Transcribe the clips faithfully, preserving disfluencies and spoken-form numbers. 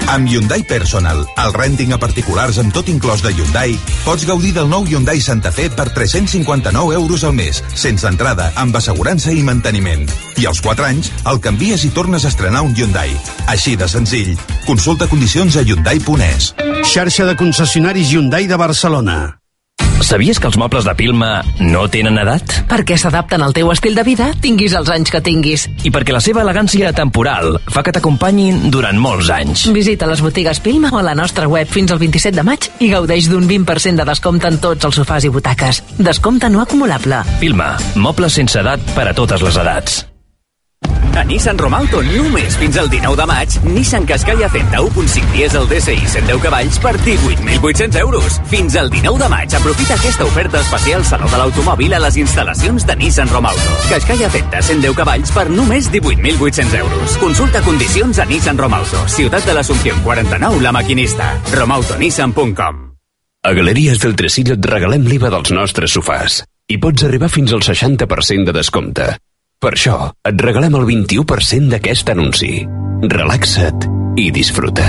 Amb Hyundai Personal, el renting a particulars amb tot inclòs de Hyundai, pots gaudir del nou Hyundai Santa Fe per tres-cents cinquanta-nou euros al mes, sense entrada, amb assegurança i manteniment. I als quatre anys, el canvies i tornes a estrenar un Hyundai. Així de senzill. Consulta condicions a hyundai punt es. Xarxa de concessionaris Hyundai de Barcelona. Sabies que els mobles de Pilma no tenen edat? Perquè s'adapten al teu estil de vida, tinguis els anys que tinguis. I perquè la seva elegància temporal fa que t'acompanyin durant molts anys. Visita les botigues Pilma o a la nostra web fins al vint-i-set de maig i gaudeix d'un vint per cent de descompte en tots els sofàs i butaques. Descompte no acumulable. Pilma, mobles sense edat per a totes les edats. A Nissan Romauto, només fins al dinou de maig, Nissan Qashqai Acenta u punt cinc dièsel D S I cent deu cavalls per divuit mil vuit-cents euros. Fins al dinou de maig, aprofita aquesta oferta especial Saló de l'Automòbil a les instal·lacions de Nissan Romauto. Qashqai Acenta cent deu cavalls per només divuit mil vuit-cents euros. Consulta condicions a Nissan Romauto, Ciutat de l'Assumpción quaranta-nou, La Maquinista. romauto nissan punt com. A Galeries del Tresillo et regalem l'I V A dels nostres sofàs i pots arribar fins al seixanta per cent de descompte. Per això, et regalem el vint-i-u per cent d'aquest anunci. Relaxa't i disfruta.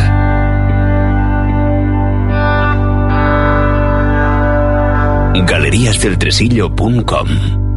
galeries del tresillo punt com.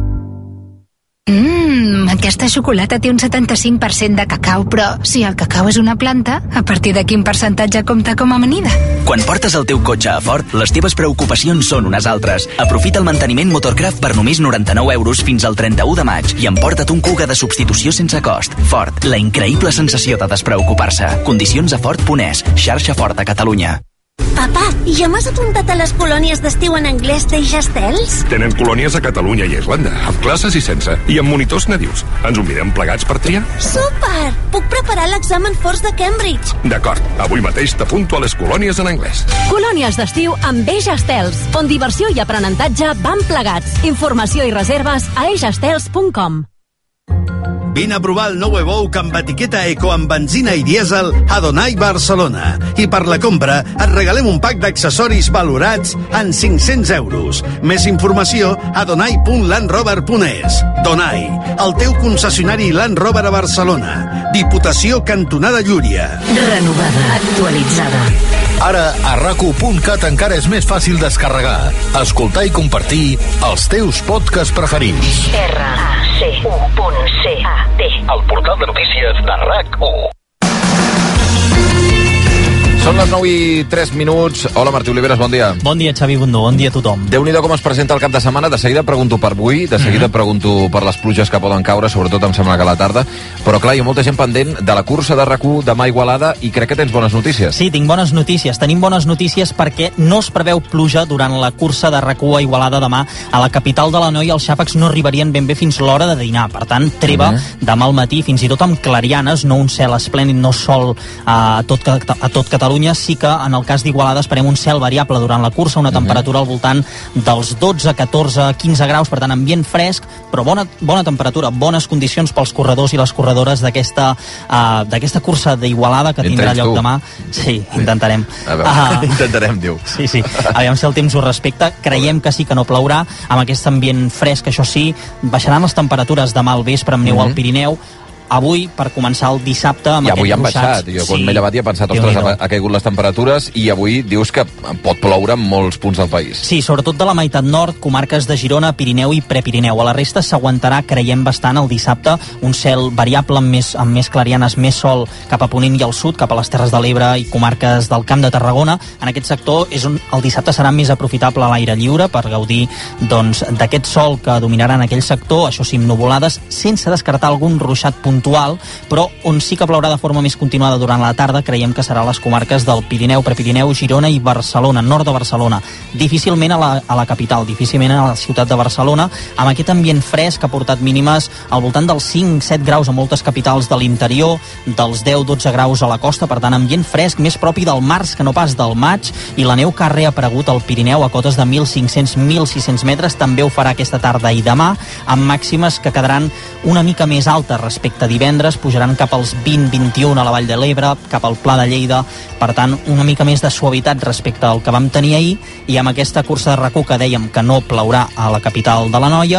Mmm, aquesta xocolata té un setanta-cinc per cent de cacau, però si el cacau és una planta, a partir de quin percentatge compta com a amanida? Quan portes el teu cotxe a Ford, les teves preocupacions són unes altres. Aprofita el manteniment Motorcraft per només noranta-nou euros fins al trenta-u de maig i emporta't un Kuga de substitució sense cost. Ford, la increïble sensació de despreocupar-se. Condicions a Ford punt es, xarxa Ford a Catalunya. Papa, ja m'has apuntat a les colònies d'estiu en anglès d'Eix Estels? Tenen colònies a Catalunya i Irlanda, amb classes i sense, i amb monitors nadius. Ens ho mirem plegats per triar? Super! Puc preparar l'examen Force de Cambridge. D'acord, avui mateix t'apunto a les colònies en anglès. Colònies d'estiu amb Eix Estels, on diversió i aprenentatge van plegats. Informació i reserves a eix estels punt com. Vine a provar el nou Evoque amb etiqueta Eco amb benzina i dièsel a Donai Barcelona. I per la compra et regalem un pack d'accessoris valorats en cinc-cents euros. Més informació a donai punt landrover punt es. Donai, el teu concessionari Land Rover a Barcelona. Diputació Cantonada Llúria. Renovada, actualitzada. Ara a rac u punt cat encara és més fàcil descarregar, escoltar i compartir els teus podcasts preferits. R A C U punt C A T. El portal de notícies de RAC u. Són les nou i tres minuts. Hola, Martí Oliveres, bon dia. Bon dia, Xavi Bundó, bon dia a tothom. Déu-n'hi-do com es presenta el cap de setmana. De seguida pregunto per avui, de seguida pregunto per les pluges que poden caure, sobretot em sembla que a la tarda. Però clar, hi ha molta gent pendent de la cursa de RAC u demà a Igualada i crec que tens bones notícies. Sí, tinc bones notícies. Tenim bones notícies perquè no es preveu pluja durant la cursa de RAC u a Igualada demà. A la capital de l'Anoia els xàfecs no arribarien ben bé fins l'hora de dinar. Per tant, treva uh -huh. demà al matí, fins i tot amb clarianes, no un cel esplèndid, no sol a tot, a tot Catalunya. Sí que en el cas d'Igualada esperem un cel variable durant la cursa, una temperatura al voltant dels dotze, catorze, quinze graus, per tant ambient fresc, però bona, bona temperatura, bones condicions pels corredors i les corredores d'aquesta uh, d'aquesta cursa d'Igualada que tindrà lloc demà. Sí, intentarem. A veure, uh, intentarem, diu. Sí, sí. Aviam si el temps ho respecta. Creiem que sí que no plourà. Amb aquest ambient fresc, això sí, baixaran les temperatures demà al vespre amb neu al Pirineu. Avui, per començar el dissabte... Amb I avui han baixat. Jo quan sí, m'he llevat i he pensat, ostres, ha, ha caigut les temperatures i avui dius que pot ploure en molts punts del país. Sí, sobretot de la meitat nord, comarques de Girona, Pirineu i Prepirineu. A la resta s'aguantarà, creiem, bastant el dissabte, un cel variable amb més, amb més clarianes, més sol cap a Ponent i al sud, cap a les Terres de l'Ebre i comarques del Camp de Tarragona. En aquest sector és on el dissabte serà més aprofitable a l'aire lliure per gaudir doncs, d'aquest sol que dominarà en aquell sector, això sí, amb nuvolades, sense descartar algun ruixat puntual, però on sí que plourà de forma més continuada durant la tarda creiem que serà a les comarques del Pirineu, Prepirineu, Girona i Barcelona, nord de Barcelona. Difícilment a la, a la capital, difícilment a la ciutat de Barcelona, amb aquest ambient fresc que ha portat mínimes al voltant dels cinc set graus a moltes capitals de l'interior, dels deu dotze graus a la costa, per tant ambient fresc més propi del març que no pas del maig, i la neu que ha reaparegut al Pirineu a cotes de mil cinc-cents a mil sis-cents metres també ho farà aquesta tarda i demà, amb màximes que quedaran una mica més altes respecte a divendres, pujaran cap als vint a vint i un a la Vall de l'Ebre, cap al Pla de Lleida, per tant una mica més de suavitat respecte al que vam tenir ahir, i amb aquesta cursa de RAC u que dèiem que no plourà a la capital de l'Anoia,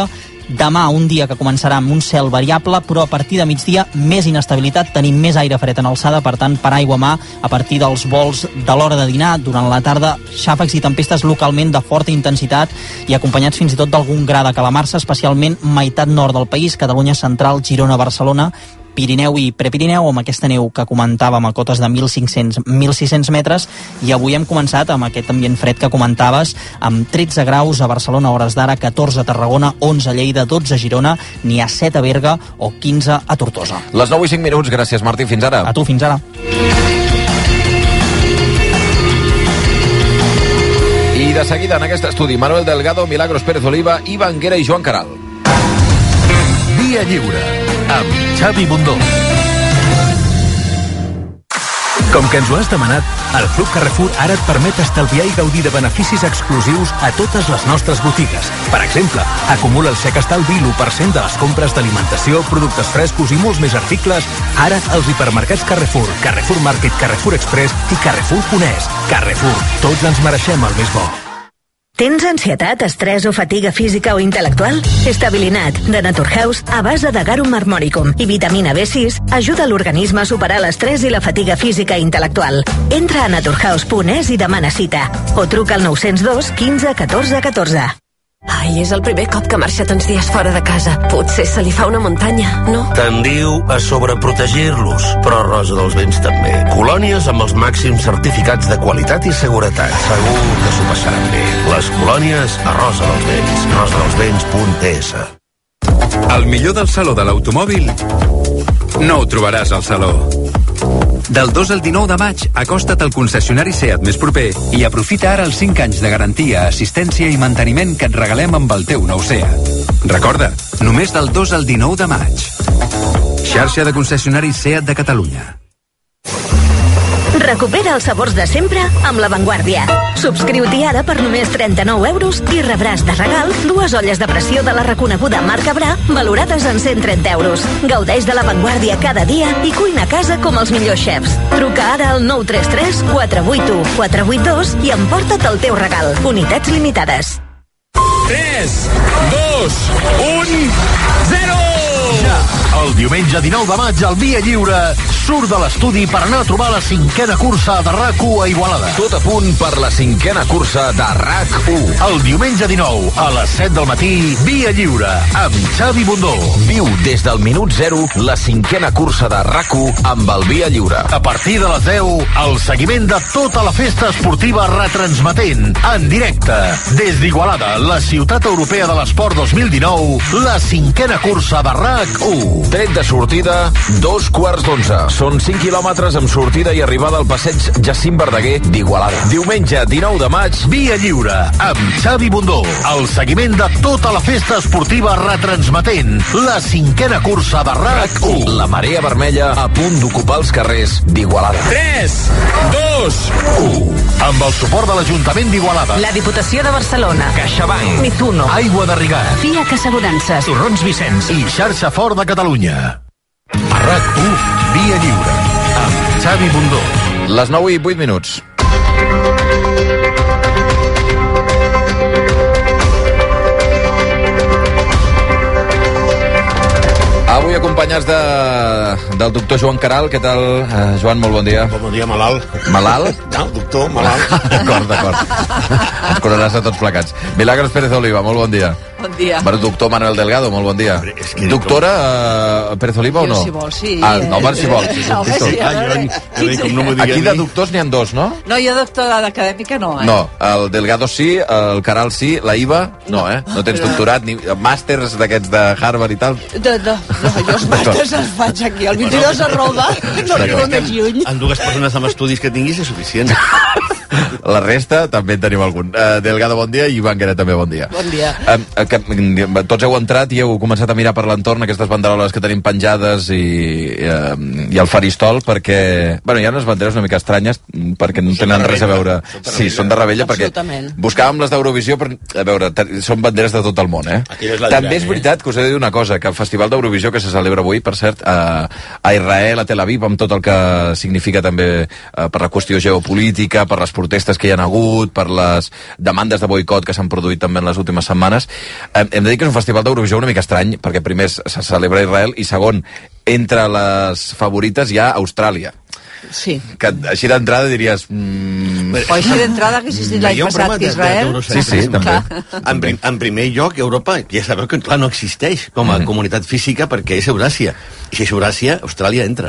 Demà, un dia que començarà amb un cel variable, però a partir de migdia més inestabilitat, tenim més aire fred en alçada, per tant, per aigua mà a partir dels vols de l'hora de dinar. Durant la tarda, xàfecs i tempestes localment de forta intensitat i acompanyats fins i tot d'algun gra de calamarsa, especialment meitat nord del país, Catalunya central, Girona, Barcelona, Pirineu i Prepirineu, amb aquesta neu que comentàvem a cotes de mil cinc-cents a mil sis-cents metres, i avui hem començat amb aquest ambient fred que comentaves, amb tretze graus a Barcelona a hores d'ara, catorze a Tarragona, onze a Lleida, dotze a Girona, n'hi ha set a Berga o quinze a Tortosa. Les nou i cinc minuts, gràcies Martí, fins ara. A tu, fins ara. I de seguida en aquest estudi, Manuel Delgado, Milagros Pérez Oliva, Iva Anguera i Joan Caral. Via Lliure, amb Xavi Bundó. Com que ens ho has demanat, el Club Carrefour ara et permet estalviar i gaudir de beneficis exclusius a totes les nostres botigues. Per exemple, acumula el xec estalvi l'u per cent de les compres d'alimentació, productes frescos i molts més articles, ara als hipermercats Carrefour, Carrefour Market, Carrefour Express i Carrefour Punès. Carrefour, tots ens mereixem el més bo. Tens ansietat, estrès o fatiga física o intel·lectual? Estabilinat, de Naturhaus, a base de garum armoricum i vitamina B sis, ajuda l'organisme a superar l'estrès i la fatiga física i intel·lectual. Entra a naturhaus punt es i demana cita. O truca al nou zero dos quinze catorze catorze. Ai, és el primer cop que marxa tants dies fora de casa. Potser se li fa una muntanya, no? Tendiu a sobreprotegir-los, però Rosa dels Vents també. Colònies amb els màxims certificats de qualitat i seguretat. Segur que s'ho passaran bé. Les colònies a Rosa dels Vents. rosa dels vents punt es. El millor del saló de l'automòbil no ho trobaràs al saló. Del dos al dinou de maig, acosta't al concessionari SEAT més proper i aprofita ara els cinc anys de garantia, assistència i manteniment que et regalem amb el teu nou SEAT. Recorda, només del dos al dinou de maig. Xarxa de concessionaris SEAT de Catalunya. Recupera els sabors de sempre amb La Vanguardia. Subscriu-t'hi ara per només trenta-nou euros i rebràs de regal dues olles de pressió de la reconeguda marca Bra valorades en cent trenta euros. Gaudeix de La Vanguardia cada dia i cuina a casa com els millors xefs. Truca ara al nou tres tres quatre vuit u quatre vuit dos i emporta't el teu regal. Unitats limitades. tres, dos, un, zero! Ja, el diumenge dinou de maig al Via Lliure surt de l'estudi per anar a trobar la cinquena cursa de RAC u a Igualada. Tot a punt per la cinquena cursa de RAC u. El diumenge dinou, a les set del matí, Via Lliure, amb Xavi Bundó. Viu des del minut zero la cinquena cursa de RAC u amb el Via Lliure. A partir de les deu, el seguiment de tota la festa esportiva retransmetent en directe. Des d'Igualada, la ciutat europea de l'esport dos mil dinou, la cinquena cursa de RAC u. Tret de sortida, dos quarts d'onze. Són cinc quilòmetres amb sortida i arribada al passeig Jacint Verdaguer d'Igualada. Diumenge dinou de maig, Via Lliure, amb Xavi Bundó. El seguiment de tota la festa esportiva retransmetent la cinquena cursa de RAC u. La marea vermella a punt d'ocupar els carrers d'Igualada. tres, dos, u. Amb el suport de l'Ajuntament d'Igualada, La Diputació de Barcelona, CaixaBank, Mizuno, Aigua de Rigat, Fiac Assegurances, Torrons Vicenç i Xarxa Fort de Catalunya. A RAC u, Via Lliure, amb Xavi Bundó. Les nou i vuit minuts. Avui acompanyats de, del doctor Joan Caral. Què tal, uh, Joan? Molt bon dia. Bon dia, malalt. Malalt? No, doctor, malalt. D'acord, d'acord. Ens curaràs a tots plegats. Milagros Pérez Oliva, molt bon dia. Bon dia. Bueno, doctor Manuel Delgado, molt bon dia. que Doctora uh, Pérez Oliva o no? Jo, si vol, sí. Ah, no, home, si vol. Home, sí, a veure. Aquí de doctors n'hi ha dos, no? No, jo doctora d'acadèmica no, eh? No, el Delgado sí, el Caral sí, la Iva no, eh? No tens doctorat ni màsters d'aquests de Harvard i tal? No, no, no, jo els màsters els faig aquí, el vint-i-dos a Roda, no arribo més lluny. Amb dues persones amb estudis que tinguis és suficient. La resta també en tenim algun. Uh, Delgado, bon dia, i Ivan Guerra també bon dia. Bon dia. Uh, uh, que, uh, tots heu entrat i heu començat a mirar per l'entorn aquestes banderoles que tenim penjades i, uh, i el faristol, perquè... Bueno, hi ha unes banderes una mica estranyes perquè no tenen res a veure... Sí, són de Rebella, perquè buscàvem les d'Eurovisió, però, a veure, són banderes de tot el món, eh? També és veritat que us he de dir una cosa, que el Festival d'Eurovisió que se celebra avui, per cert, a, a Israel, a Tel Aviv, amb tot el que significa també uh, per la qüestió geopolítica, per l'esportivitat, protestes que hi ha hagut, per les demandes de boicot que s'han produït també en les últimes setmanes. Eh, hem de dir que és un festival d'Eurovisió una mica estrany, perquè primer se celebra a Israel i segon, entre les favorites hi ha Austràlia. Sí. Que així d'entrada diries... Mm... O així d'entrada que existís l'any passat que Israel... Sí, sí, també. En, prim, en primer lloc, Europa, ja sabeu que clar, no existeix com a mm. comunitat física perquè és Euràsia. I si és Euràsia, Austràlia entra.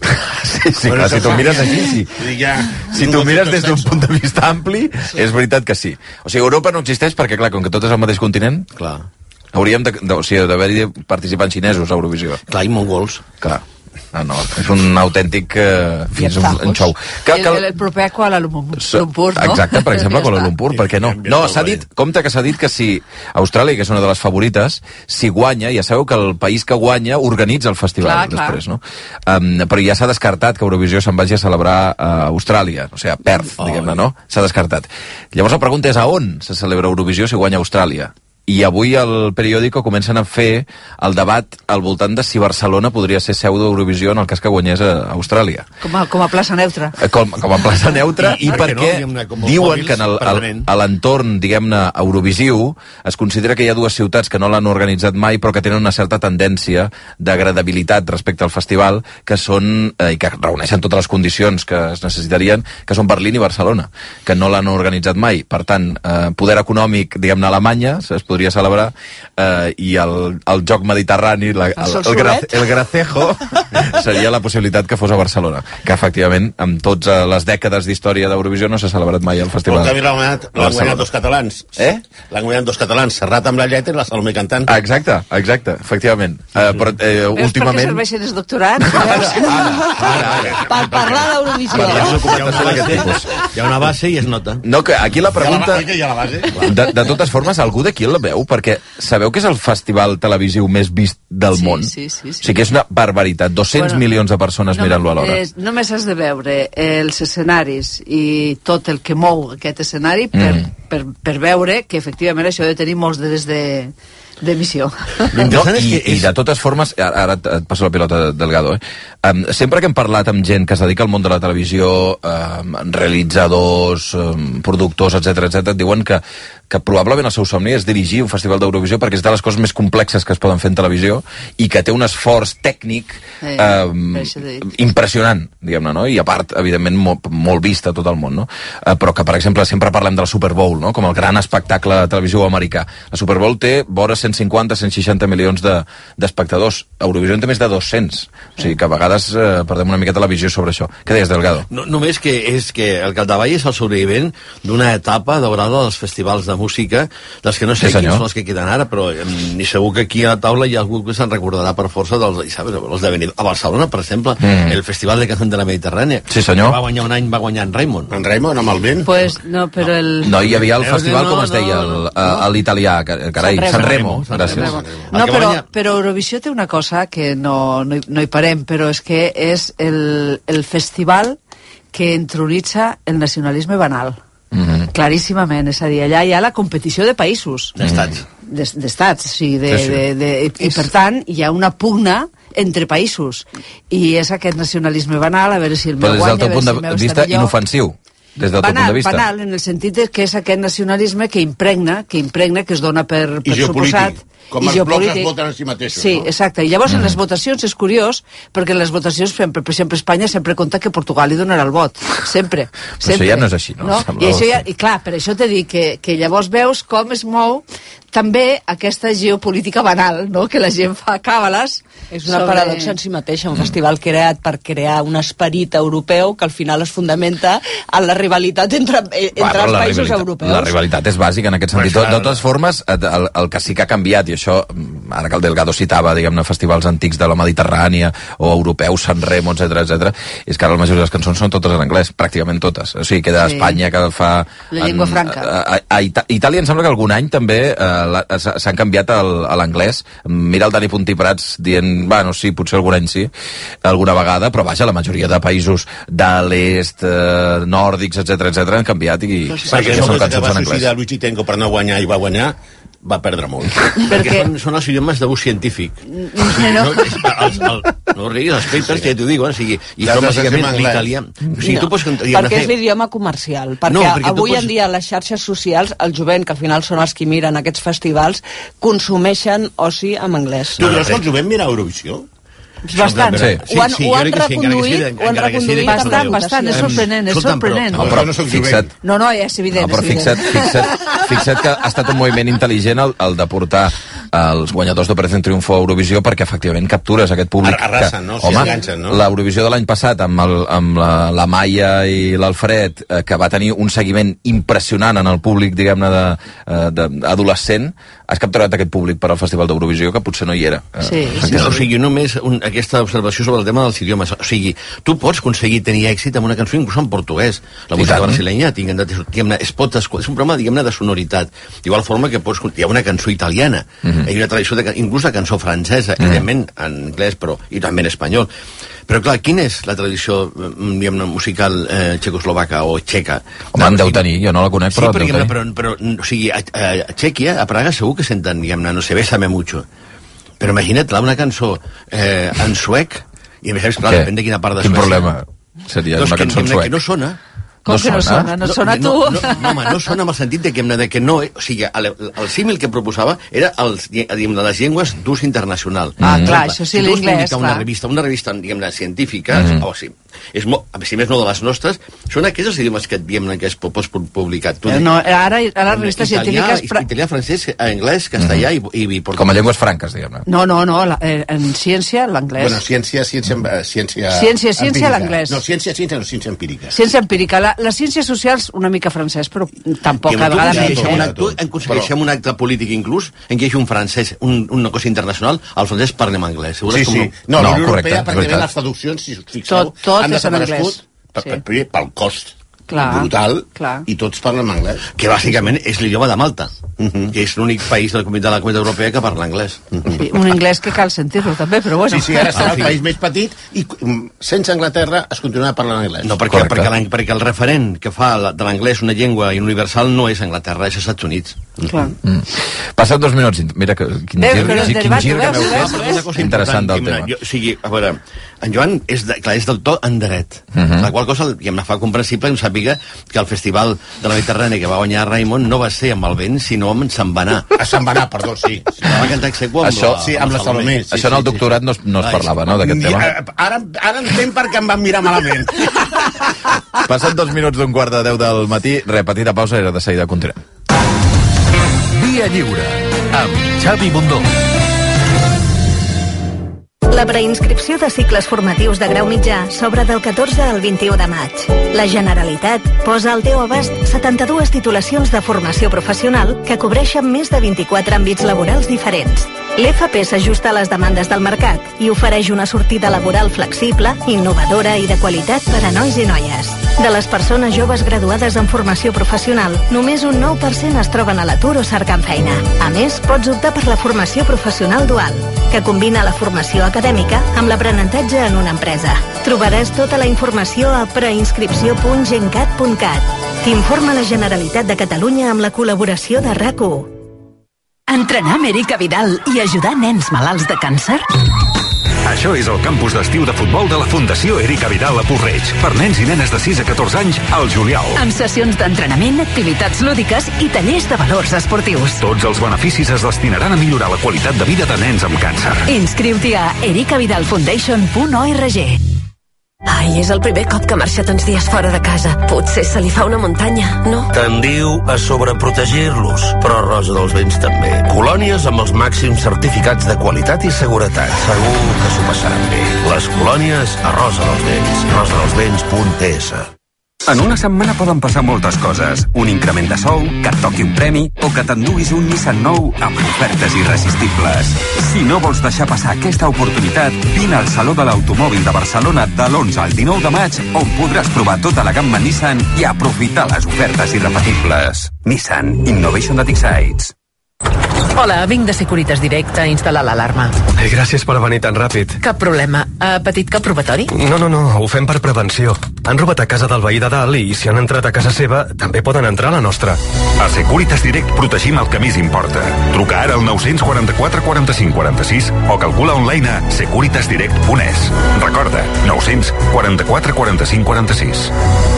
Sí, sí, clar, si tu mires així, sí. Ja, si tu mires des d'un punt de vista ampli, sí. És veritat que sí. O sigui, Europa no existeix perquè, clar, com que tot és el mateix continent... Clar. Hauríem de, de, o sigui, d'haver-hi participants xinesos a Eurovisió. Clar, i mongols. Clar. No, no, és un autèntic uh, fins un, un show. Que, que... El, el proper a Kuala Lumpur, no? Exacte, per exemple, a Kuala Lumpur, per què no? No, s'ha dit, compte que s'ha dit que si Austràlia, que és una de les favorites, si guanya, ja sabeu que el país que guanya organitza el festival clar, després, clar. No? Um, però ja s'ha descartat que Eurovisió se'n vagi a celebrar a Austràlia, o sigui, a Perth, oh, diguem-ne, no? S'ha descartat. Llavors la pregunta és a on se celebra Eurovisió si guanya Austràlia? I avui al periòdico comencen a fer el debat al voltant de si Barcelona podria ser seu d'Eurovisió en el cas que guanyés a Austràlia. Com a, com a plaça neutra. Com, com a plaça neutra, i, i perquè no, diuen que en el, el, a l'entorn, diguem-ne, eurovisiu, es considera que hi ha dues ciutats que no l'han organitzat mai, però que tenen una certa tendència d'agradabilitat respecte al festival, que són, eh, i que reuneixen totes les condicions que es necessitarien, que són Berlín i Barcelona, que no l'han organitzat mai. Per tant, eh, poder econòmic, diguem-ne, Alemanya, es podria celebrar, eh, i el, el joc mediterrani, la, el, el, el, gra, el gracejo, seria la possibilitat que fos a Barcelona, que efectivament, amb totes les dècades d'història d'Eurovisió no s'ha celebrat mai el festival. Però l'han guanyat, guanyat dos catalans. Eh? L'han guanyat dos catalans, Serrat amb la lletra i la Salomé cantant. Ah, exacte, exacte, efectivament. Uh, però eh, Veus últimament... per què serveixen els doctorats? Ara, ara, ara. Per parlar d'Eurovisió. Hi ha una base, hi ha una base i es nota. No, que aquí la pregunta... Hi ha la base. De, de totes formes, algú d'aquí la veu, perquè sabeu que és el festival televisiu més vist del sí, món? Sí, sí, sí. O sigui que és una barbaritat, dos-cents bueno, milions de persones no, mirant-lo alhora. Eh, només has de veure els escenaris i tot el que mou aquest escenari per, mm. per, per veure que efectivament això ha de tenir molts drets de d'emissió. No, i, I de totes formes, ara et passo la pilota, Delgado, eh? Um, sempre que hem parlat amb gent que es dedica al món de la televisió, um, realitzadors, um, productors, etcètera, etcètera, et diuen que, que probablement el seu somni és dirigir un festival d'Eurovisió perquè és de les coses més complexes que es poden fer en televisió i que té un esforç tècnic eh, um, impressionant, diguem-ne, no? I a part, evidentment, molt, molt vist a tot el món, no? Uh, però que, per exemple, sempre parlem de la Super Bowl, no? Com el gran espectacle televisiu americà. La Super Bowl té vora cent cinquanta a cent seixanta milions d'espectadors. De, Eurovisió en té més de dos-cents. O sigui que a vegades eh, perdem una miqueta la visió sobre això. Què deies, Delgado? No, només que és que el capdavall és el sobrevivent d'una etapa daurada dels festivals de música, dels que no sé sí, quins són els que queden ara, però eh, ni segur que aquí a la taula hi ha algú que se'n recordarà per força dels, sabes, els de venir. A Barcelona, per exemple, mm. el Festival de Canción de la Mediterrània. Sí, senyor. Va guanyar un any, va guanyar en Raymond. En Raymond, amb el vent? Pues, no, però el... No, hi havia el festival, no, com es deia, no, no. l'italià, carai, San Remo. Gràcies. No, però, però Eurovisió té una cosa que no, no, hi, no hi parem, però és que és el, el festival que entronitza el nacionalisme banal. Mm-hmm. Claríssimament, és a dir, allà hi ha la competició de països. D'estats. D'estats, sí, de, sí, sí. De, de, i per tant hi ha una pugna entre països. I és aquest nacionalisme banal, a veure si el meu guanya, a veure si el meu està millor. Però des del teu punt de vista inofensiu. Des del banal, punt de vista. Banal, en el sentit que és aquest nacionalisme que impregna, que impregna, que es dona per, per suposat. Com els blocs es voten en si mateixos, sí, no? exacte. I llavors mm. en les votacions és curiós, perquè en les votacions, per exemple, Espanya sempre compta que Portugal li donarà el vot. Sempre. Però sempre. això ja no és així, no? no? I, això ja, I clar, per això t'he dit que, que llavors veus com es mou també aquesta geopolítica banal, no? Que la gent fa càbales. És una sobre... paradoxa en si mateixa, un mm. festival creat per crear un esperit europeu que al final es fundamenta en la rivalitat entre, entre bueno, els països europeus. La rivalitat és bàsica en aquest sentit. De totes formes, el, el que sí que ha canviat, i això, ara que el Delgado citava, diguem-ne, festivals antics de la Mediterrània o europeus, San Remo, etcètera, etcètera, és que ara la majoria de les cançons són totes en anglès, pràcticament totes. O sigui, queda sí. Espanya que fa... La llengua en, franca. A, a, a Ita Itàlia em sembla que algun any també eh, s'han canviat el, a l'anglès. Mira el Dani Puntí Prats dient, bueno, sí, potser algun any sí, alguna vegada, però vaja, la majoria de països de l'est, eh, nòrdics, etcètera, etcètera, han canviat i... Perquè no són cançons en anglès. Luigi Tenco per no guanyar i va guanyar, va perdre molt. Perquè són, són els idiomes d'ús científic. No, no, és, el, el, no riguis, els papers, que ja t'ho dic, o sigui, i són bàsicament l'italià. O sigui, tu pots... Perquè és l'idioma comercial, perquè, no, perquè avui pots... en dia les xarxes socials, el jovent, que al final són els que miren aquests festivals, consumeixen oci en anglès. Tu creus que el jovent mira Eurovisió? Bastant. Sí, sí, ho han, sí, ho han reconduït, sí, ho han reconduït bastant, bastant, és sorprenent, és sorprenent. No, però no soc fixa't. No, no, és evident. No, però fixa't, fixa't, fixa't que ha estat un moviment intel·ligent el, el de portar els guanyadors d'Operació Triunfo a Eurovisió, perquè efectivament captures aquest públic. Arrasen, no? Que, home, no? L'Eurovisió de l'any passat amb, el, amb la, la Maia i l'Alfred, eh, que va tenir un seguiment impressionant en el públic, diguem-ne, d'adolescent, has capturat aquest públic per al Festival d'Eurovisió, que potser no hi era. Sí, sí, sí. O sigui, només un, aquesta observació sobre el tema dels idiomes. O sigui, tu pots aconseguir tenir èxit amb una cançó inclús en portuguès. La música brasilenya es pot escoltar, és un programa, diguem-ne, de sonoritat. D'igual forma que pots... Hi ha una cançó italiana, mm-hmm. hi ha una tradició, de, inclús la cançó francesa, mm-hmm. evidentment en anglès, però i també en espanyol. Però, clar, quina és la tradició, diguem-ne, musical eh, txecoslovaca o txeca? Home, en deu tenir, jo no la conec, però... Sí, però, però, però, o sigui, a, a, a Txèquia, a Praga, segur que senten, diguem-ne, no sé, Bésame mucho. Però imagina't, una cançó eh, en suec, i a més, clar, depèn de quina part de Suècia. Quin problema seria doncs una cançó en suec? Que no sona. Com no que no sona? No, no sona tu? No, no, no, home, no sona amb el sentit de que, de que no... O sigui, el, el símil que proposava era els, diguem, les llengües d'ús internacional. Ah, mm. clar, això sí, si l'inglès, clar. Una revista, una revista, diguem-ne, científica, mm. o sí, és molt, si més no de les nostres, són aquests els idiomes que, diguem-ne, que es pots publicar. Tu, no, ara, ara la revista científica és... Fra... Italià, francès, anglès, castellà mm. i, i portuguès. Com a llengües franques, diguem-ne. No, no, no, la, en ciència, l'anglès. Bueno, ciència, ciència... Ciència, ciència, ciència l'anglès. No, ciència, ciència, no, ciència empírica. Ciència empírica. La, la ciència social una mica francès, però tampoc a vegades menys. Eh? Tu aconsegueixem un acte polític inclús en què hi hagi un francès, un, una cosa internacional, el francès parlem anglès. Sí, sí. No, no, la Unió Europea, perquè bé les traduccions, si us fixeu, tot, tot han desaparegut per, per, pel cost clar, brutal, clar. I tots parlen anglès. Que bàsicament és l'idioma de Malta, uh-huh. que és l'únic país de la comunitat, de la comunitat europea que parla anglès. Uh-huh. Sí, un anglès que cal sentir-lo també, però bueno. Sí, sí, ara serà el país més petit i sense Anglaterra es continuarà parlant anglès. No, perquè, perquè, perquè el referent que fa de l'anglès una llengua universal no és Anglaterra, és als Estats Units. Clar. Mm. Passen dos minuts, mira que, quin gir, Déu, quin debat, gir que m'heu fet. Una cosa interessant del tema. Jo, o sigui, a veure, en Joan és, de, clar, és del tot enderet, uh-huh. la qual cosa ja em fa comprensible que em sàpiga que el Festival de la Mediterrània que va guanyar Raimon no va ser amb el vent, sinó amb Sant Benar. A Sant Benar, perdó, sí. sí. Va cantar Exequo amb, Això, la, sí, amb, amb la Salomé. Sí, Això en el doctorat no, no es parlava, no, d'aquest tema? Ara, ara entenc perquè em van mirar malament. Passen dos minuts d'un quart de deu del matí, re, petita pausa i de seguida continuem. Via Lliure, amb Xavi Bundó. La preinscripció de cicles formatius de grau mitjà s'obre del catorze al vint-i-u de maig. La Generalitat posa al teu abast setanta-dues titulacions de formació professional que cobreixen més de vint-i-quatre àmbits laborals diferents. L'F P s'ajusta a les demandes del mercat i ofereix una sortida laboral flexible, innovadora i de qualitat per a nois i noies. De les persones joves graduades en formació professional, només un nou per cent es troben a l'atur o cercant feina. A més, pots optar per la formació professional dual, que combina la formació acadèmica amb l'aprenentatge en una empresa. Trobaràs tota la informació a preinscripció punt gencat punt cat. T'informa la Generalitat de Catalunya amb la col·laboració de RAC u. Entrenar amb Erika Vidal i ajudar nens malalts de càncer? Això és el campus d'estiu de futbol de la Fundació Erika Vidal a Puig-reig. Per nens i nenes de sis a catorze anys, al juliol. Amb sessions d'entrenament, activitats lúdiques i tallers de valors esportius. Tots els beneficis es destinaran a millorar la qualitat de vida de nens amb càncer. Inscriu-t'hi a erika vidal foundation punt org. Ai, és el primer cop que marxa tants dies fora de casa. Potser se li fa una muntanya, no? Tendiu a sobreprotegir-los, però Rosa dels Vents també. Colònies amb els màxims certificats de qualitat i seguretat. Segur que s'ho passaran bé. Les colònies a Rosa dels Vents. rosa dels vents punt e essa. En una setmana poden passar moltes coses. Un increment de sou, que et toqui un premi o que t'enduguis un Nissan nou amb ofertes irresistibles. Si no vols deixar passar aquesta oportunitat, vine al Saló de l'Automòbil de Barcelona de l'onze al dinou de maig, on podràs provar tota la gamma Nissan i aprofitar les ofertes irrepetibles. Nissan Innovation that excites. Hola, vinc de Securitas Direct a instal·lar l'alarma. Ai, gràcies per venir tan ràpid. Cap problema. Ha patit cap robatori? No, no, no, ho fem per prevenció. Han robat a casa del veí de dalt i si han entrat a casa seva, també poden entrar a la nostra. A Securitas Direct protegim el que més importa. Truca ara al nou quaranta-quatre quaranta-cinc quaranta-sis o calcula online a securitas direct punt es. Recorda, nou quaranta-quatre quaranta-cinc quaranta-sis.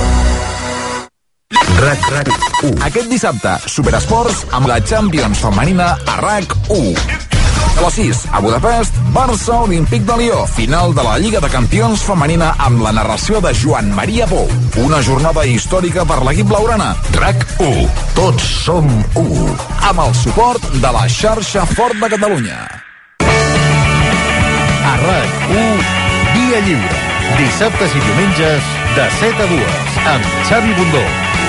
RAC RAC u. Aquest dissabte, Superesports amb la Champions femenina a RAC u. A les sis, a Budapest, Barça Olímpic de Lió, final de la Lliga de Campions femenina amb la narració de Joan Maria Bou. Una jornada històrica per l'equip blaugrana. RAC u. Tots som u. Amb el suport de la xarxa Fort de Catalunya. A RAC u, Via Lliure. Dissabtes i diumenges de set a dues amb Xavi Bundó.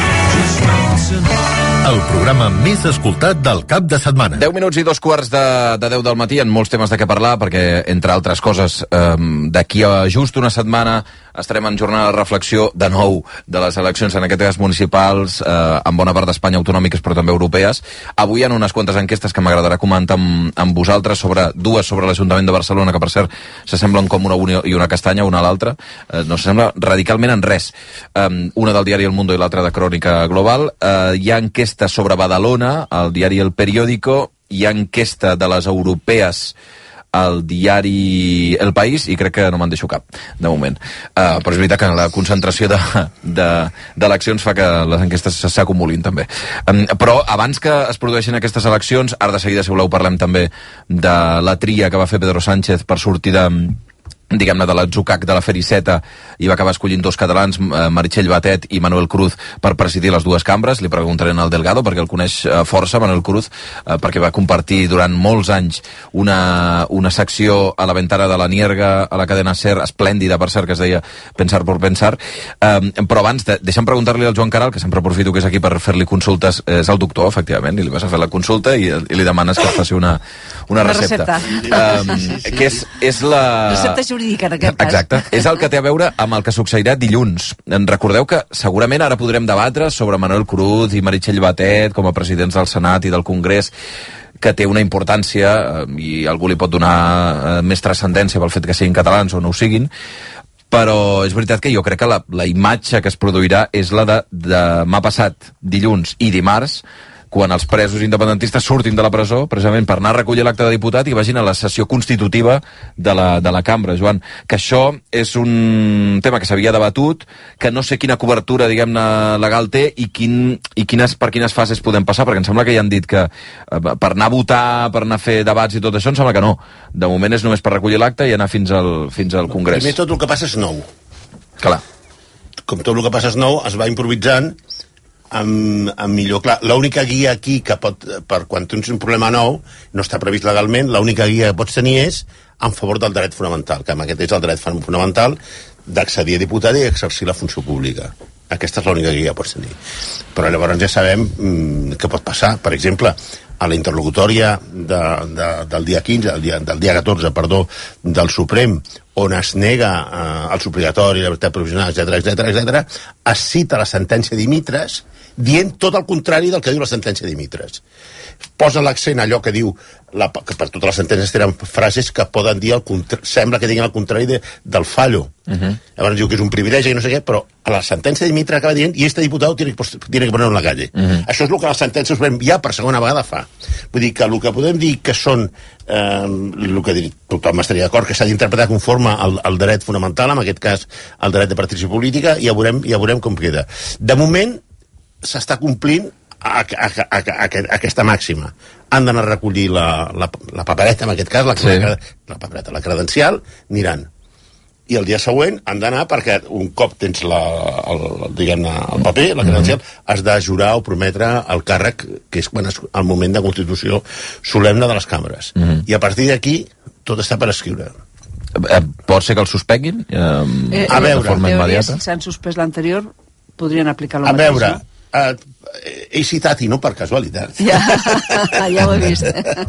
El programa més escoltat del cap de setmana. deu minuts i dos quarts de, de deu del matí, en molts temes de què parlar, perquè, entre altres coses, eh, d'aquí a just una setmana estarem en jornada de reflexió de nou de les eleccions, en aquest cas municipals, eh, en bona part d'Espanya, autonòmiques, però també europees. Avui hi ha unes quantes enquestes que m'agradarà comentar amb, amb vosaltres, sobre dues sobre l'Ajuntament de Barcelona, que per cert s'assemblen com una unió i una castanya, una a l'altra. Eh, no s'assembla radicalment en res. Eh, una del diari El Mundo i l'altra de Crònica Global. Eh, hi ha enquesta sobre Badalona, al diari El Periódico, hi ha enquesta de les europees al diari El País, i crec que no me'n deixo cap, de moment. Uh, però és veritat que la concentració d'eleccions de, de, fa que les enquestes s'acumulin, també. Um, però abans que es produeixin aquestes eleccions, ara de seguida, si voleu, parlem també de la tria que va fer Pedro Sánchez per sortir de... diguem-ne, de l'atzucac de la Fericeta, i va acabar escollint dos catalans, Meritxell Batet i Manuel Cruz, per presidir les dues cambres. Li preguntaré al Delgado, perquè el coneix força, Manuel Cruz, perquè va compartir durant molts anys una, una secció a la ventana de la Nierga, a la cadena SER, esplèndida, per cert, que es deia Pensar por Pensar. Um, però abans, de, deixa'm preguntar-li al Joan Caral, que sempre aprofito que és aquí per fer-li consultes. És el doctor, efectivament, i li vas a fer la consulta i, i li demanes que faci una, una recepta. Una recepta. Um, que és, és la... Recepta jurídica, en aquest cas. Exacte. És el que té a veure amb el que succeirà dilluns. En recordeu que segurament ara podrem debatre sobre Manuel Cruz i Meritxell Batet com a presidents del Senat i del Congrés, que té una importància, i algú li pot donar més transcendència pel fet que siguin catalans o no ho siguin, però és veritat que jo crec que la, la imatge que es produirà és la de demà passat, dilluns i dimarts, quan els presos independentistes surtin de la presó, precisament per anar a recollir l'acte de diputat i vagin a la sessió constitutiva de la, de la cambra, Joan. Que això és un tema que s'havia debatut, que no sé quina cobertura, diguem-ne, legal té i, quin, i quines, per quines fases podem passar, perquè em sembla que ja han dit que eh, per anar a votar, per anar a fer debats i tot això, em sembla que no. De moment és només per recollir l'acte i anar fins al, fins al Congrés. Primer tot el que passa és nou. Clar. Com tot el que passa és nou, es va improvisant amb, amb millor... Clar, l'única guia aquí que pot, per quan tens un problema nou, no està previst legalment, l'única guia que pots tenir és en favor del dret fonamental, que amb aquest és el dret fonamental d'accedir a diputat i exercir la funció pública. Aquesta és l'única guia que pots tenir. Però llavors ja sabem mmm, què pot passar. Per exemple, a la interlocutòria de, de, del dia quinze, del dia, del dia catorze, perdó, del Suprem, on es nega eh, el supligatori, la veritat provisional, etcètera, etcètera, etcètera, es cita la sentència d'Imitres dient tot el contrari del que diu la sentència d'Imitres. Posa l'accent allò que diu, la, que per totes les sentències tenen frases que poden dir, el contra, sembla que diguin el contrari de, del fallo. Uh-huh. Llavors diu que és un privilegi i no sé què, però a la sentència d'Imitres acaba dient i este diputat tiene, tiene que poner en la calle. Uh-huh. Això és el que les sentències ja per segona vegada fa. Vull dir que el que podem dir que són eh, el que dir, tothom estaria d'acord que s'ha d'interpretar conforme al, al dret fonamental, en aquest cas el dret de participació política, i ja veurem, ja veurem com queda. De moment s'està complint a, a, a, a, a, a aquesta màxima. Han d'anar a recollir la, la, la papereta, en aquest cas, la, sí. la, la papereta, la credencial, aniran. I el dia següent han d'anar perquè un cop tens la, el, diguem-ne, el paper, la credencial, mm-hmm. has de jurar o prometre el càrrec, que és quan és el moment de constitució solemne de les cambres. Mm-hmm. I a partir d'aquí tot està per escriure. Eh, pot ser que el suspenguin? Eh, eh, a veure, de forma immediata? Si s'han suspès l'anterior, podrien aplicar el mateix. A veure, no? Uh, he citat, i no per casualitat, ja, ja ho he vist,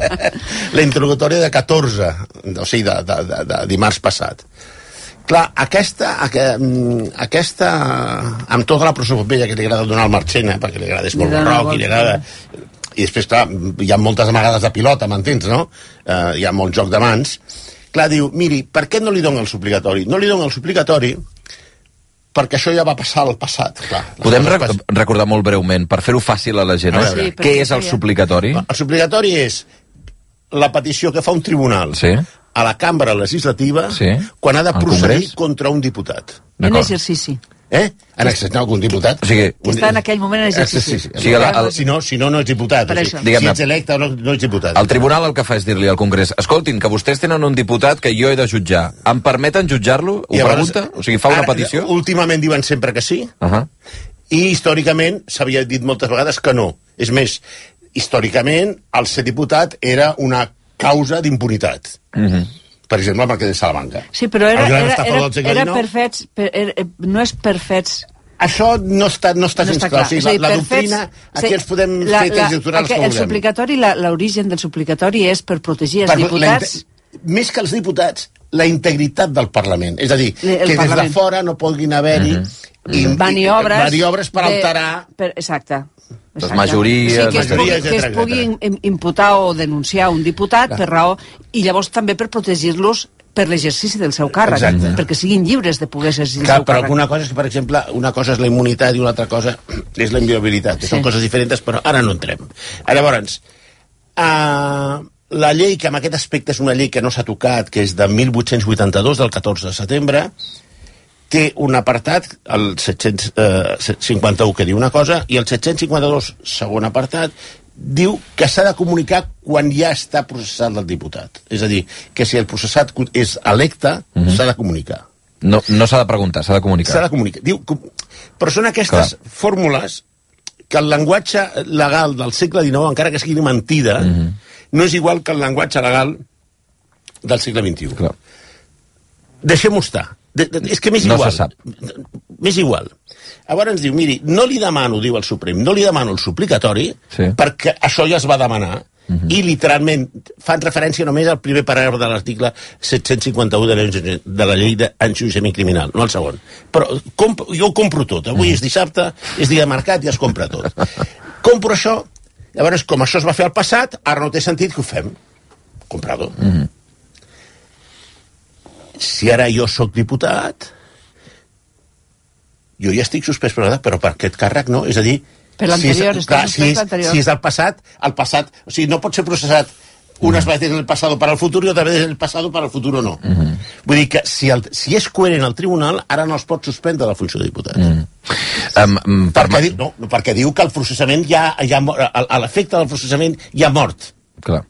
la interlocutòria de catorze, o sigui, de, de, de, de dimarts passat. Clar, aquesta, aquesta, amb tota la prosopopea que li agrada donar al Marchena, perquè li agrada és molt rock, i li agrada, I després, clar, hi ha moltes amagades de pilota, m'entens, no? Uh, hi ha molt joc de mans. Clar, diu, miri, per què no li donen el suplicatori? No li donen el suplicatori perquè això ja va passar al passat. Clar, podem rec pas... recordar molt breument, per fer-ho fàcil a la gent, eh? Sí, què és el suplicatori? El suplicatori és la petició que fa un tribunal sí. a la cambra legislativa sí. quan ha de el procedir Congrés? Contra un diputat. En exercici. Eh? En exercici, no, un diputat. O sigui, que està en aquell moment en exercici. Sí, sí, sí. O sigui, el, el, si, no, si no, no ets diputat. O sigui, si ets electe, no, no ets diputat. El tribunal el que fa és dir-li al Congrés, escoltin, que vostès tenen un diputat que jo he de jutjar. Em permeten jutjar-lo? Ho pregunta? O sigui, fa una ara, petició? Últimament diuen sempre que sí. Uh -huh. I històricament s'havia dit moltes vegades que no. És més, històricament, el ser diputat era una causa d'impunitat. Uh -huh. Per exemple, el marquès de Salamanca. Sí, però era, era, era, era per fets, per, era, no és per fets... Això no està, no està no gens clar. O sigui, la, la doctrina, fets, aquí ens podem la, fer tesi doctorals que el suplicatori, l'origen del suplicatori és per protegir els per, diputats... Més que els diputats, la integritat del Parlament. És a dir, el que Parlament. Des de fora no puguin haver-hi uh -huh. maniobres, maniobres per alterar... De, per, exacte. Les majories... Sí, que es pugui, que es pugui imputar o denunciar un diputat clar. Per raó, i llavors també per protegir-los per l'exercici del seu càrrec, exacte. Perquè siguin lliures de poder exercir clar, el seu però càrrec. Una cosa és que, per exemple, una cosa és la immunitat i una altra cosa és la inviolabilitat, que sí. Són coses diferents, però ara no entrem. Llavors, uh, la llei, que en aquest aspecte és una llei que no s'ha tocat, que és de mil vuit-cents vuitanta-dos, del catorze de setembre, té un apartat, el set-cents cinquanta-u, que diu una cosa, i el set-cents cinquanta-dos, segon apartat, diu que s'ha de comunicar quan ja està processat el diputat. És a dir, que si el processat és electe, uh -huh. s'ha de comunicar. No, no s'ha de preguntar, s'ha de comunicar. S'ha de comunicar. Diu, però són aquestes clar. Fórmules que el llenguatge legal del segle dinou, encara que sigui mentida, uh -huh. no és igual que el llenguatge legal del segle vint-i-u. Clar. Deixem-ho estar. De, de, és que m'és no igual. Se sap. M'és igual. Llavors ens diu, miri, no li demano, diu el Suprem, no li demano el suplicatori, sí. perquè això ja es va demanar, uh -huh. i literalment fan referència només al primer paràgraf de l'article set-cents cinquanta-u de la, de la llei d'enjudiciament criminal, no al segon. Però comp jo ho compro tot. Avui uh -huh. és dissabte, és dia de mercat i es compra tot. Compro això, llavors, com això es va fer al passat, ara no té sentit que ho fem. Comprador. Uh -huh. Si ara jo sóc diputat, jo ja estic suspès per l'edat, però per aquest càrrec no. És a dir, per l'anterior, si, és, clar, si, és, si és el passat, el passat, o sigui, no pot ser processat unes uh -huh. veces en el pasado para el futuro i otras veces en el pasado para el futuro no. Uh -huh. Vull dir que si, el, si és coherent el tribunal, ara no es pot suspendre la funció de diputat. Uh -huh. um, um, perquè, diu, no, perquè diu que el processament ja, ja a l'efecte del processament ja ha mort. Clar.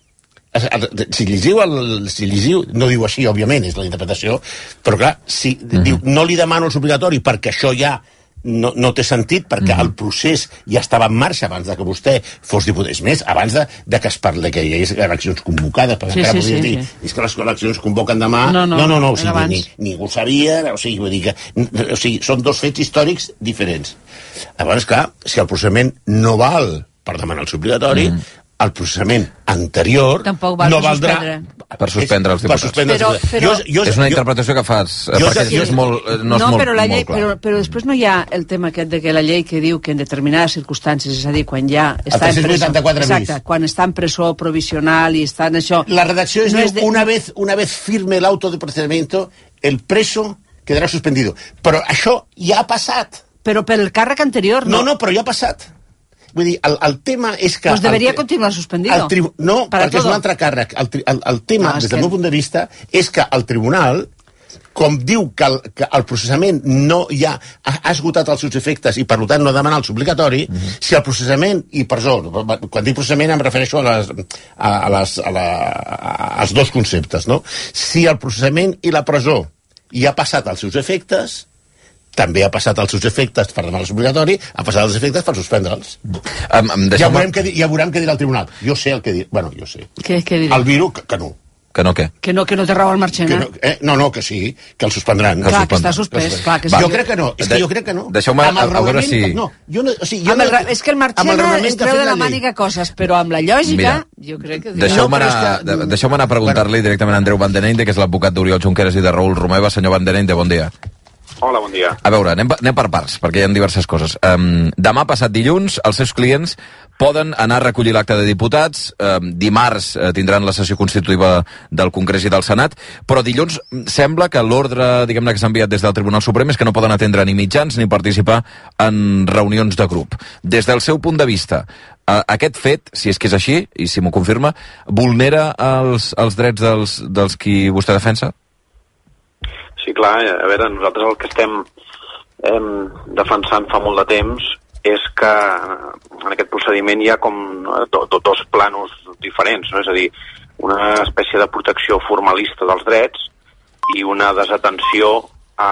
Si llegiu, el, si llegiu, no diu així, òbviament, és la interpretació, però clar, si uh -huh. diu, no li demano el suplicatori perquè això ja no, no té sentit, perquè uh -huh. el procés ja estava en marxa abans de que vostè fos diputat. És més, abans de, de que es parli que hi hagués eleccions convocades, perquè sí, encara sí, podria sí, dir, sí. és que les eleccions convoquen demà. No, no, no, no, no o sigui, ni, ningú sabia, o sigui, vull dir que, o sigui, són dos fets històrics diferents. Llavors, clar, si el processament no val per demanar el suplicatori, uh -huh. el processament anterior tampoc no valdrà suspendre. Per suspendre els diputats. Per suspendre però, però, jo, jo, és una interpretació que fas, jo, perquè sí. és molt, no, és no, molt, però, la llei, molt clar. Però, però després no hi ha el tema aquest de que la llei que diu que en determinades circumstàncies, és a dir, quan ja està en presó, exacte, quan està en presó provisional i està en això... La redacció és, no és de... una, vez, una vez firme el auto de procedimiento, el preso quedarà suspendido. Però això ja ha passat. Però per el càrrec anterior, no? No, no, però ja ha passat. Vull dir, el, el tema és que... Pues debería el, continuar suspendido. El no, Para perquè todo. és un altre càrrec. El, el, el tema, no, des del que... meu punt de vista, és que el tribunal, com diu que el, que el processament no ja ha, ha esgotat els seus efectes i, per tant, no demana el suplicatori, uh -huh. si el processament i presó, quan dic processament em refereixo a, les, a, a les, a la, a, als dos conceptes, no? Si el processament i la presó ja ha passat els seus efectes, també ha passat els seus efectes per demanar l'obligatori, ha passat els efectes per suspendre'ls. Um, um, ja, veurem que, ja veurem què dirà el tribunal. Jo sé el que dirà. Bueno, jo sé. Què, què dirà? El Viro, que, que no. Que no què? Que no, que no té raó el Marchena. No, eh? no, no, que sí, que el suspendran. Clar, que, que està suspès. Clar, que sí. Jo crec que no, és que jo crec que no. Deixeu-me a veure si... No, jo no, o sigui, jo no, no, és que el Marchena es treu de la màniga coses, però amb la lògica, Mira, jo crec que... Deixeu-me no, anar, que... deixeu anar a preguntar-li bueno. directament a Andreu Vandenende, que és l'advocat d'Oriol Junqueras i de Raül Romeva. Senyor Vandenende, bon dia. Hola, bon dia. A veure, anem, anem per parts, perquè hi ha diverses coses. Um, demà passat dilluns, els seus clients poden anar a recollir l'acte de diputats, um, dimarts uh, tindran la sessió constitutiva del Congrés i del Senat, però dilluns sembla que l'ordre, diguem-ne, que s'ha enviat des del Tribunal Suprem és que no poden atendre ni mitjans ni participar en reunions de grup. Des del seu punt de vista, uh, aquest fet, si és que és així, i si m'ho confirma, vulnera els, els drets dels, dels qui vostè defensa? Sí, clar, a veure, nosaltres el que estem eh, defensant fa molt de temps és que en aquest procediment hi ha com do, do, dos planos diferents, no? És a dir, una espècie de protecció formalista dels drets i una desatenció a,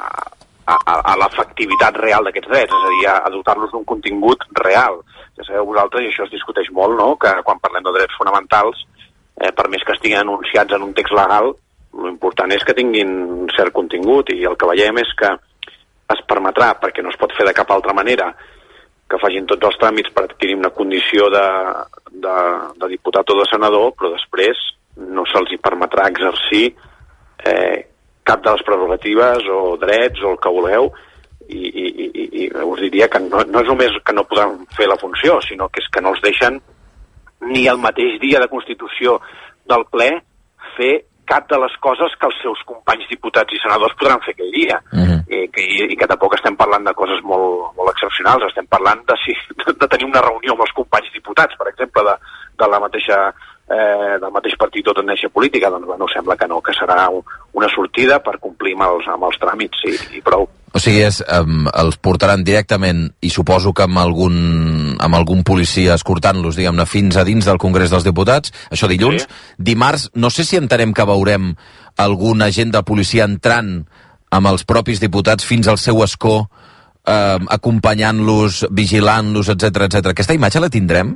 a, a l'efectivitat real d'aquests drets, és a dir, a, a dotar-los d'un contingut real. Ja sabeu vosaltres, i això es discuteix molt, no?, que quan parlem de drets fonamentals, eh, per més que estiguin anunciats en un text legal, l'important és que tinguin cert contingut, i el que veiem és que es permetrà, perquè no es pot fer de cap altra manera, que facin tots els tràmits per adquirir una condició de, de, de diputat o de senador, però després no se'ls hi permetrà exercir eh, cap de les prerrogatives o drets o el que voleu, i, i, i, i us diria que no, no és només que no podran fer la funció, sinó que és que no els deixen ni el mateix dia de constitució del ple fer cap de les coses que els seus companys diputats i senadors podran fer aquell dia. Uh-huh. I, que, I que tampoc estem parlant de coses molt, molt excepcionals, estem parlant de, si, de, de tenir una reunió amb els companys diputats, per exemple, de, de la mateixa, eh, del mateix partit o tendència política. Doncs bueno, sembla que no, que serà una sortida per complir amb els, amb els tràmits i, i prou. O sigui, és, um, els portaran directament, i suposo que amb algun, amb algun policia escortant-los, diguem-ne, fins a dins del Congrés dels Diputats, això dilluns. Sí. Dimarts, no sé si entenem que veurem algun agent de policia entrant amb els propis diputats fins al seu escó, eh, acompanyant-los, vigilant-los, etcètera, etcètera. Aquesta imatge la tindrem?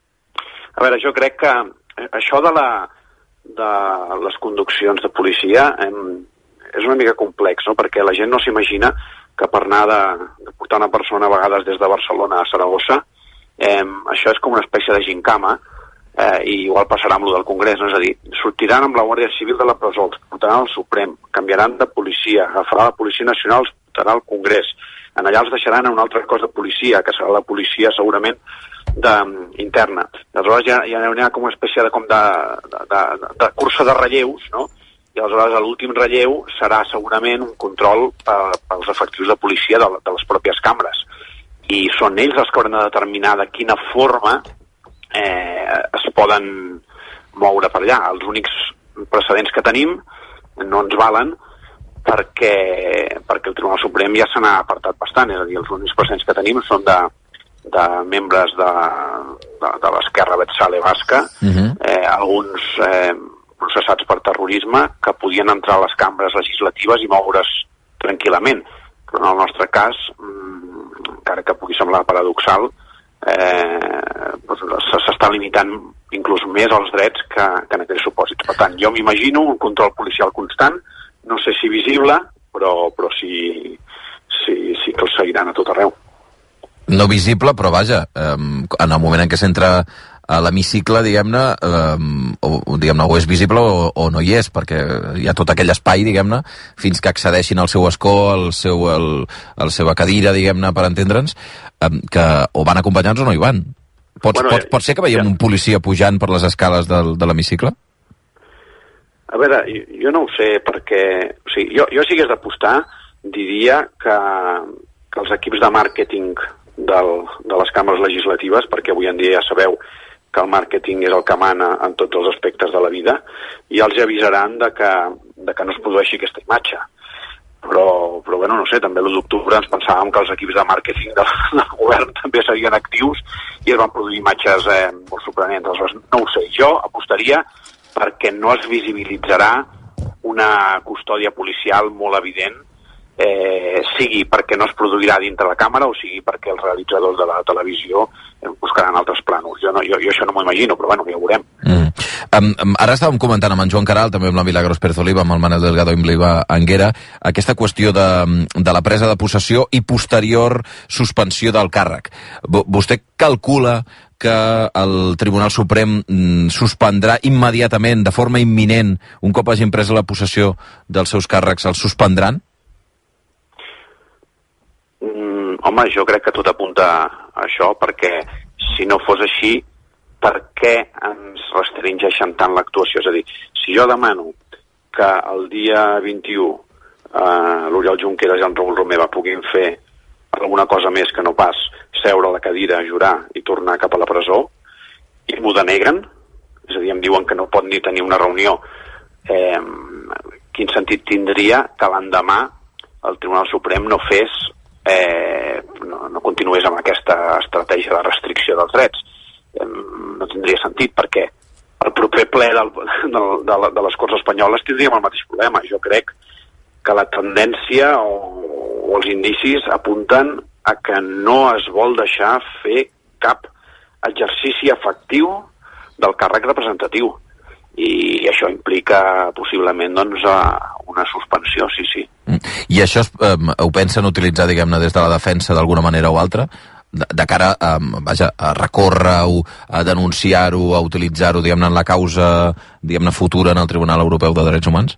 A veure, jo crec que això de, la, de les conduccions de policia eh, és una mica complex, no?, perquè la gent no s'imagina que per anar de, de portar una persona a vegades des de Barcelona a Saragossa, eh, això és com una espècie de gincama, eh, i igual passarà amb lo del Congrés, no? És a dir, sortiran amb la Guàrdia Civil de la presó, els portaran al Suprem, canviaran de policia, agafarà la Policia Nacional, els portarà al Congrés, en allà els deixaran a un altre cos de policia, que serà la policia segurament de, interna. Aleshores ja, ja hi ha com una espècie de, com de, de, de, de cursa de relleus, no?, i aleshores l'últim relleu serà segurament un control per, pels efectius de policia de, de les pròpies cambres. I són ells els que hauran de determinar de quina forma eh, es poden moure per allà. Els únics precedents que tenim no ens valen perquè, perquè el Tribunal Suprem ja se n'ha apartat bastant, és a dir, els únics precedents que tenim són de, de membres de, de, de l'esquerra Betzale basca, uh-huh. eh, alguns... Eh, processats per terrorisme que podien entrar a les cambres legislatives i moure's tranquil·lament. Però en el nostre cas, encara que pugui semblar paradoxal, eh, doncs s'està limitant inclús més els drets que, que en aquells supòsits. Per tant, jo m'imagino un control policial constant, no sé si visible, però, però sí, sí, sí que els seguiran a tot arreu. No visible, però vaja, eh, en el moment en què s'entra a l'hemicicle, diguem-ne, eh, o, diguem-ne, o és visible o, o no hi és, perquè hi ha tot aquell espai, diguem-ne, fins que accedeixin al seu escó, al seu, el, a la seva cadira, diguem-ne, per entendre'ns, eh, que o van acompanyats o no hi van. Pots, bueno, pot, pot ser que veiem ja. un policia pujant per les escales del, de l'hemicicle? A veure, jo, jo no ho sé, perquè... O sigui, jo, jo si hagués d'apostar, diria que, que els equips de màrqueting del, de les cambres legislatives, perquè avui en dia ja sabeu que el màrqueting és el que mana en tots els aspectes de la vida, i els avisaran de que, de que no es produeixi aquesta imatge. Però, però bueno, no sé, també l'u d'octubre ens pensàvem que els equips de màrqueting del, del govern també serien actius i es van produir imatges eh, molt sorprenents. Aleshores, no ho sé, jo apostaria perquè no es visibilitzarà una custòdia policial molt evident, eh, sigui perquè no es produirà dintre la càmera o sigui perquè els realitzadors de la televisió buscaran altres plànols. Jo, no, jo, jo això no m'ho imagino, però bueno, ja ho veurem. Mm. Um, um, ara estàvem comentant amb en Joan Caral, també amb la Milagros Pérez Oliva, amb el Manel Delgado i amb l'Iva Anguera, aquesta qüestió de, de la presa de possessió i posterior suspensió del càrrec. V vostè calcula que el Tribunal Suprem mm, suspendrà immediatament, de forma imminent, un cop hagin pres la possessió dels seus càrrecs, els suspendran? home, jo crec que tot apunta a això, perquè si no fos així, per què ens restringeixen tant l'actuació? És a dir, si jo demano que el dia vint-i-u eh, l'Oriol Junqueras i el Raül Romeva puguin fer alguna cosa més que no pas seure a la cadira, jurar i tornar cap a la presó, i m'ho deneguen, és a dir, em diuen que no pot ni tenir una reunió, eh, quin sentit tindria que l'endemà el Tribunal Suprem no fes, eh, no, no continués amb aquesta estratègia de restricció dels drets? Eh, no tindria sentit, perquè el proper ple del, de, de, de les Corts Espanyoles tindríem el mateix problema. Jo crec que la tendència o, o els indicis apunten a que no es vol deixar fer cap exercici efectiu del càrrec representatiu, i això implica possiblement doncs, una suspensió, sí, sí. I això eh, ho pensen utilitzar, diguem-ne, des de la defensa d'alguna manera o altra? De, de cara a, vaja, a recórrer-ho, a denunciar-ho, a utilitzar-ho, diguem-ne, en la causa, diguem-ne, futura en el Tribunal Europeu de Drets Humans?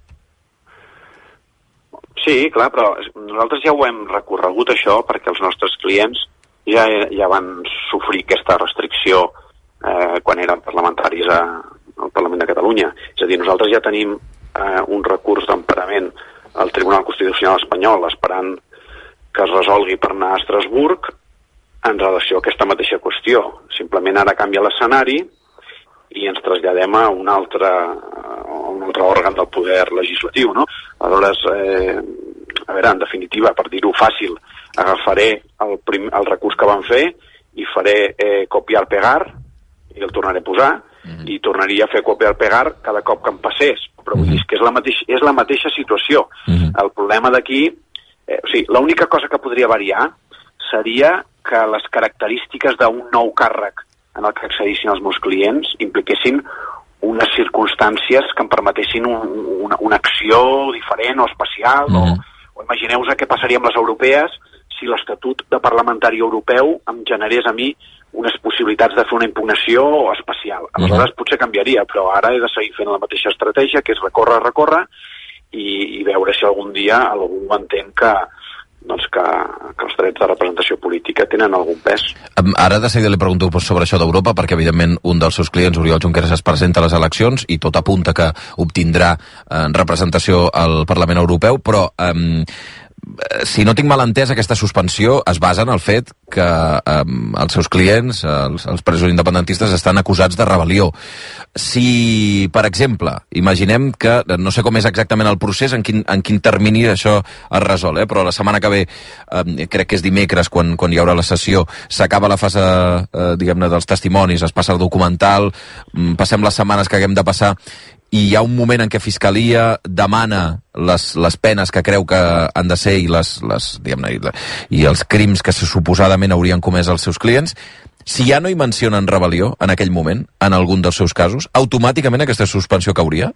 Sí, clar, però nosaltres ja ho hem recorregut, això, perquè els nostres clients ja, ja van sofrir aquesta restricció eh, quan eren parlamentaris a, al Parlament de Catalunya. És a dir, nosaltres ja tenim eh, un recurs d'emparament al Tribunal Constitucional espanyol esperant que es resolgui per anar a Estrasburg en relació a aquesta mateixa qüestió. Simplement ara canvia l'escenari i ens traslladem a un altre, a un altre òrgan del poder legislatiu, no? Aleshores, eh, a veure, en definitiva, per dir-ho fàcil, agafaré el, prim, el recurs que van fer i faré eh, copiar-pegar i el tornaré a posar, mm. i tornaria a fer copiar-pegar cada cop que em passés. Però vull dir que és la, mateix, és la mateixa situació. Mm. El problema d'aquí, eh, o sigui, l'única cosa que podria variar seria que les característiques d'un nou càrrec en el que accedissin els meus clients impliquessin unes circumstàncies que em permetessin un, una, una acció diferent o especial, mm. o, o imagineu-vos què passaria amb les europees si l'Estatut de Parlamentari Europeu em generés a mi unes possibilitats de fer una impugnació especial. Aleshores, mm. potser canviaria, però ara he de seguir fent la mateixa estratègia, que és recórrer, recórrer, i, i veure si algun dia algú entén que doncs que, que els drets de representació política tenen algun pes. Ara de seguida li pregunto sobre això d'Europa, perquè evidentment un dels seus clients, Oriol Junqueras, es presenta a les eleccions i tot apunta que obtindrà eh, representació al Parlament Europeu, però eh, si no tinc mal entès, aquesta suspensió es basa en el fet que eh, els seus clients, els, els presos independentistes, estan acusats de rebel·lió. Si, per exemple, imaginem que, no sé com és exactament el procés, en quin, en quin termini això es resol, eh? Però la setmana que ve, eh, crec que és dimecres, quan, quan hi haurà la sessió, s'acaba la fase, eh, diguem-ne, dels testimonis, es passa el documental, passem les setmanes que haguem de passar, i hi ha un moment en què Fiscalia demana les, les penes que creu que han de ser i, les, les, diguem-ne, i, i els crims que suposadament haurien comès els seus clients. Si ja no hi mencionen rebel·lió en aquell moment, en algun dels seus casos, automàticament aquesta suspensió cauria?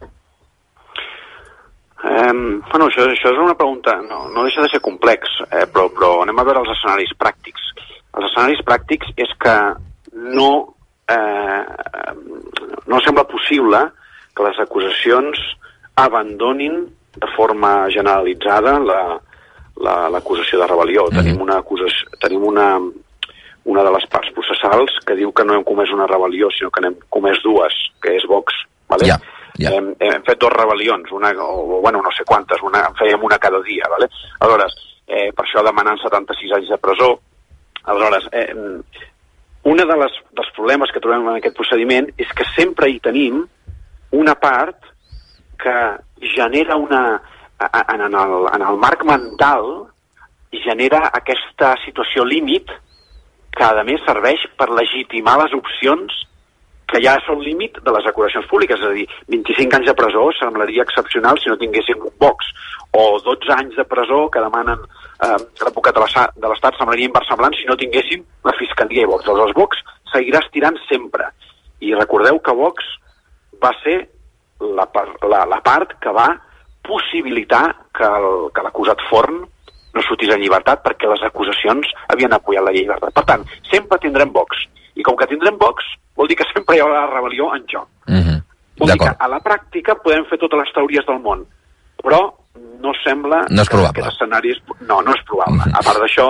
Eh, bueno, això, això és una pregunta, no, no deixa de ser complex, eh, però, però anem a veure els escenaris pràctics. Els escenaris pràctics és que no, eh, no sembla possible que les acusacions abandonin de forma generalitzada l'acusació la, la, de rebel·lió. Mm. Tenim, una, acusació, tenim una, una de les parts processals que diu que no hem comès una rebel·lió, sinó que n'hem comès dues, que és Vox. Vale? Yeah, yeah. Hem, hem fet dos rebel·lions, una, o bueno, no sé quantes, una, en fèiem una cada dia. Vale? Aleshores, eh, per això demanen setanta-sis anys de presó. Aleshores, eh, un de les, dels problemes que trobem en aquest procediment és que sempre hi tenim una part que genera una... En, en, el, en el marc mental genera aquesta situació límit que, a més, serveix per legitimar les opcions que ja són límit de les acusacions públiques. És a dir, vint-i-cinc anys de presó semblaria excepcional si no tinguéssim un Vox, o dotze anys de presó que demanen eh, l'advocat de l'Estat semblaria inversemblant si no tinguéssim la Fiscalia i Vox. Aleshores, Vox seguirà estirant sempre. I recordeu que Vox va ser la, la, la part que va possibilitar que l'acusat Forn no sortís en llibertat perquè les acusacions havien apoyat la llibertat. Per tant, sempre tindrem Vox. I com que tindrem Vox, vol dir que sempre hi haurà la rebel·lió en joc. Mm-hmm. Vol dir que a la pràctica podem fer totes les teories del món, però no sembla no és que aquest escenari és... No, no és probable. Mm-hmm. A part d'això,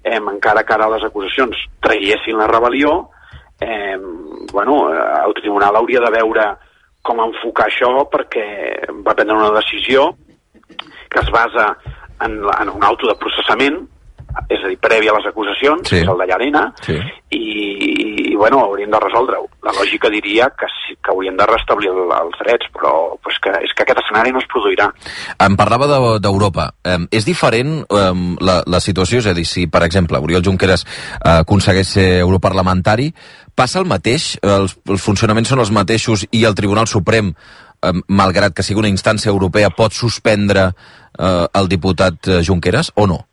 eh, encara que ara les acusacions traguessin la rebel·lió, eh, bueno, el tribunal hauria de veure com enfocar això, perquè va prendre una decisió que es basa en, la, en un auto de processament, és a dir, prèvia a les acusacions, sí. És el de Llarena, sí. i, i, bueno, hauríem de resoldre-ho. La lògica diria que sí, que hauríem de restablir el, els drets, però pues que, és que aquest escenari no es produirà. Em parlava d'Europa. De, eh, és diferent eh, la, la situació? És a dir, si, per exemple, Oriol Junqueras eh, aconsegueix ser europarlamentari, passa el mateix? Els, els funcionaments són els mateixos i el Tribunal Suprem, eh, malgrat que sigui una instància europea, pot suspendre eh, el diputat Junqueras o no?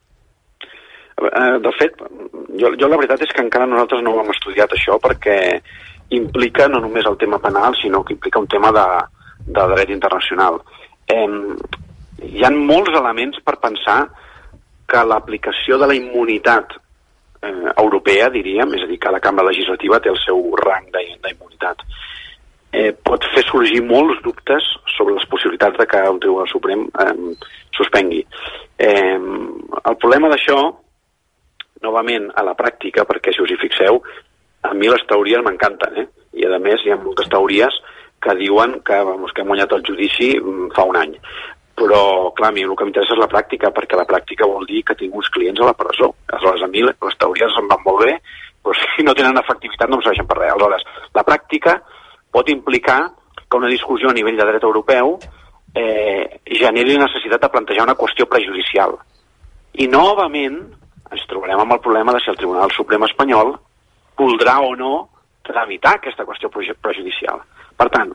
De fet, jo, jo la veritat és que encara nosaltres no ho hem estudiat això, perquè implica no només el tema penal, sinó que implica un tema de, de dret internacional. Eh, hi ha molts elements per pensar que l'aplicació de la immunitat eh, europea, diríem, és a dir, cada cambra legislativa té el seu rang d'immunitat, eh, pot fer sorgir molts dubtes sobre les possibilitats de que un Tribunal Suprem eh, suspengui. Eh, el problema d'això, novament, a la pràctica, perquè si us hi fixeu, a mi les teories m'encanten, eh? I a més hi ha moltes teories que diuen que, vamos, que hem guanyat el judici fa un any. Però, clar, a mi el que m'interessa és la pràctica, perquè la pràctica vol dir que tinc uns clients a la presó. Aleshores, a mi les teories em van molt bé, però si no tenen efectivitat no em serveixen per res. Aleshores, la pràctica pot implicar que una discussió a nivell de dret europeu eh, generi necessitat de plantejar una qüestió prejudicial. I, novament, ens trobarem amb el problema de si el Tribunal Suprem espanyol voldrà o no tramitar aquesta qüestió prejudicial. Per tant,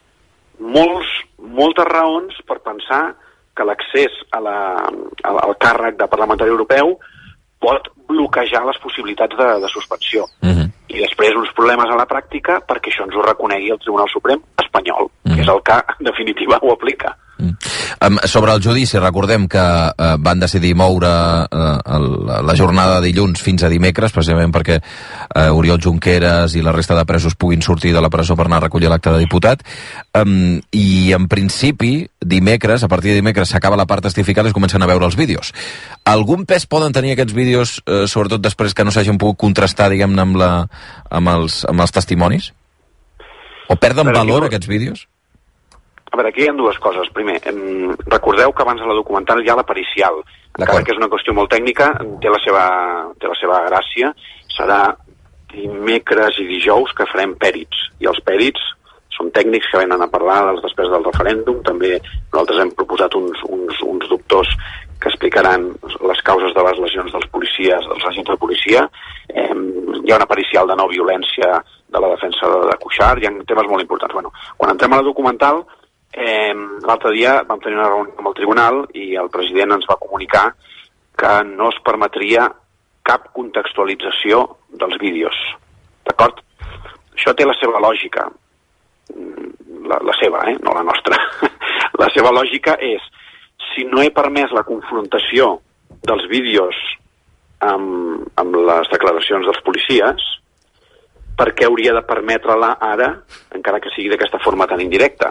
molts, moltes raons per pensar que l'accés a la, al càrrec de parlamentari europeu pot bloquejar les possibilitats de, de suspensió. Uh-huh. I després uns problemes a la pràctica perquè això ens ho reconegui el Tribunal Suprem espanyol, uh-huh. que és el que, en definitiva, ho aplica. Mm. Um, sobre el judici, recordem que uh, van decidir moure uh, el, la jornada de dilluns fins a dimecres, precisament perquè uh, Oriol Junqueras i la resta de presos puguin sortir de la presó per anar a recollir l'acte de diputat. Um, I, en principi, dimecres, a partir de dimecres, s'acaba la part testificada i es comencen a veure els vídeos. Algun pes poden tenir aquests vídeos, uh, sobretot després que no s'hagin pogut contrastar, diguem-ne, amb, la, amb, els, amb els testimonis? O perden valor, aquests vídeos? A veure, aquí hi ha dues coses. Primer, em, recordeu que abans de la documental hi ha la pericial. Encara que és una qüestió molt tècnica, té la seva, té la seva gràcia. Serà dimecres i dijous que farem pèrits. I els pèrits són tècnics que venen a parlar dels després del referèndum. També nosaltres hem proposat uns, uns, uns doctors que explicaran les causes de les lesions dels policies, dels agents de policia. Eh, hi ha una pericial de no violència de la defensa de, de Cuixart. Hi ha temes molt importants. Bueno, quan entrem a la documental, Eh, l'altre dia vam tenir una reunió amb el tribunal i el president ens va comunicar que no es permetria cap contextualització dels vídeos. D'acord? Això té la seva lògica. La, la seva, eh? No la nostra. La seva lògica és, si no he permès la confrontació dels vídeos amb, amb les declaracions dels policies, per què hauria de permetre-la ara, encara que sigui d'aquesta forma tan indirecta?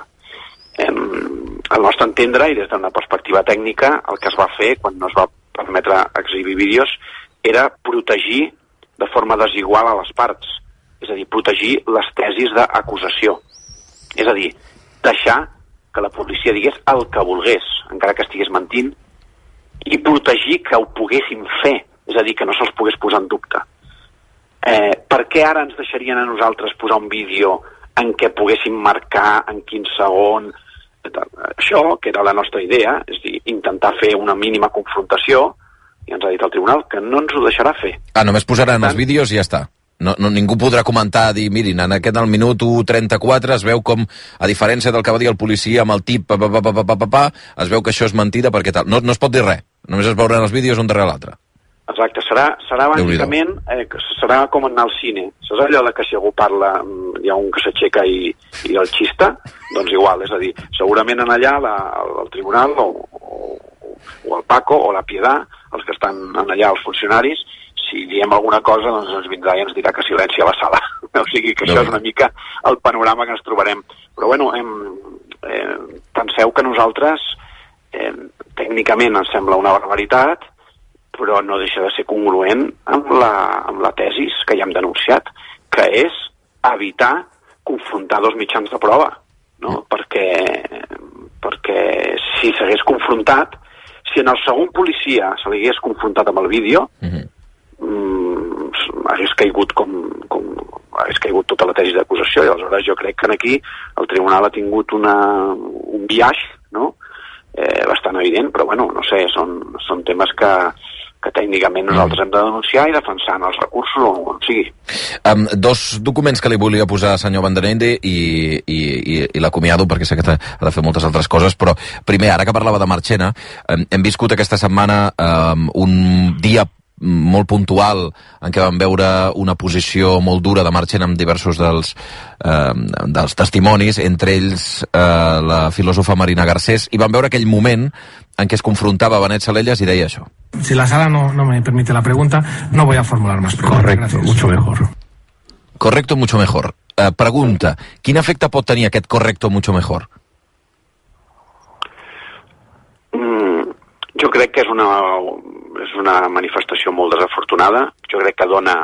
Al nostre entendre, i des d'una perspectiva tècnica, el que es va fer quan no es va permetre exhibir vídeos era protegir de forma desigual a les parts, és a dir, protegir les tesis d'acusació, és a dir, deixar que la policia digués el que volgués, encara que estigués mentint, i protegir que ho poguessin fer, és a dir, que no se'ls pogués posar en dubte. Eh, per què ara ens deixarien a nosaltres posar un vídeo en què poguéssim marcar en quin segon? Això, que era la nostra idea, és dir, intentar fer una mínima confrontació, i ens ha dit el tribunal que no ens ho deixarà fer. Ah, només posaran els vídeos i ja està. No, no, ningú podrà comentar, dir, mirin, en aquest al minut u trenta-quatre es veu com, a diferència del que va dir el policia amb el tip, pa, pa, pa, pa, pa, pa, pa, es veu que això és mentida perquè tal. No, no es pot dir res, només es veuran els vídeos un darrere l'altre. Exacte, serà, serà bàsicament, eh, serà com anar al cine. Saps allò de que si algú parla, hi ha un que s'aixeca i, i el xista? Doncs igual, és a dir, segurament en allà la, el, el tribunal o, o, o el Paco o la Piedà, els que estan en allà, els funcionaris, si diem alguna cosa, doncs ens vindrà i ens dirà que silenci a la sala. O sigui que això és una mica el panorama que ens trobarem. Però bueno, hem, eh, penseu que nosaltres, eh, tècnicament ens sembla una barbaritat, però no deixa de ser congruent amb la, amb la tesis que ja hem denunciat, que és evitar confrontar dos mitjans de prova, no? Perquè, perquè si s'hagués confrontat, si en el segon policia se li hagués confrontat amb el vídeo, mm-hmm. mm, hagués caigut com, com hagués caigut tota la tesi d'acusació, i aleshores jo crec que aquí el tribunal ha tingut una, un biaix, no? Eh, bastant evident, però bueno, no sé, són, són temes que, que tècnicament nosaltres hem de denunciar i defensar els recursos o on sigui. Um, dos documents que li volia posar, senyor Vanderende, i, i, i, i l'acomiado perquè sé que ha de fer moltes altres coses, però primer, ara que parlava de Marchena, um, hem viscut aquesta setmana um, un dia molt puntual en què vam veure una posició molt dura de Marchena amb diversos dels, eh, dels testimonis, entre ells eh, la filòsofa Marina Garcés, i vam veure aquell moment en què es confrontava Benet Salellas i deia això. Si la sala no, no me permite la pregunta, no voy a formular más preguntas. Correcto, gracias. Mucho mejor. Correcto, mucho mejor. Eh, pregunta, quin efecte pot tenir aquest correcto, mucho mejor? Mm, jo crec que és una... és una manifestació molt desafortunada. Jo crec que dona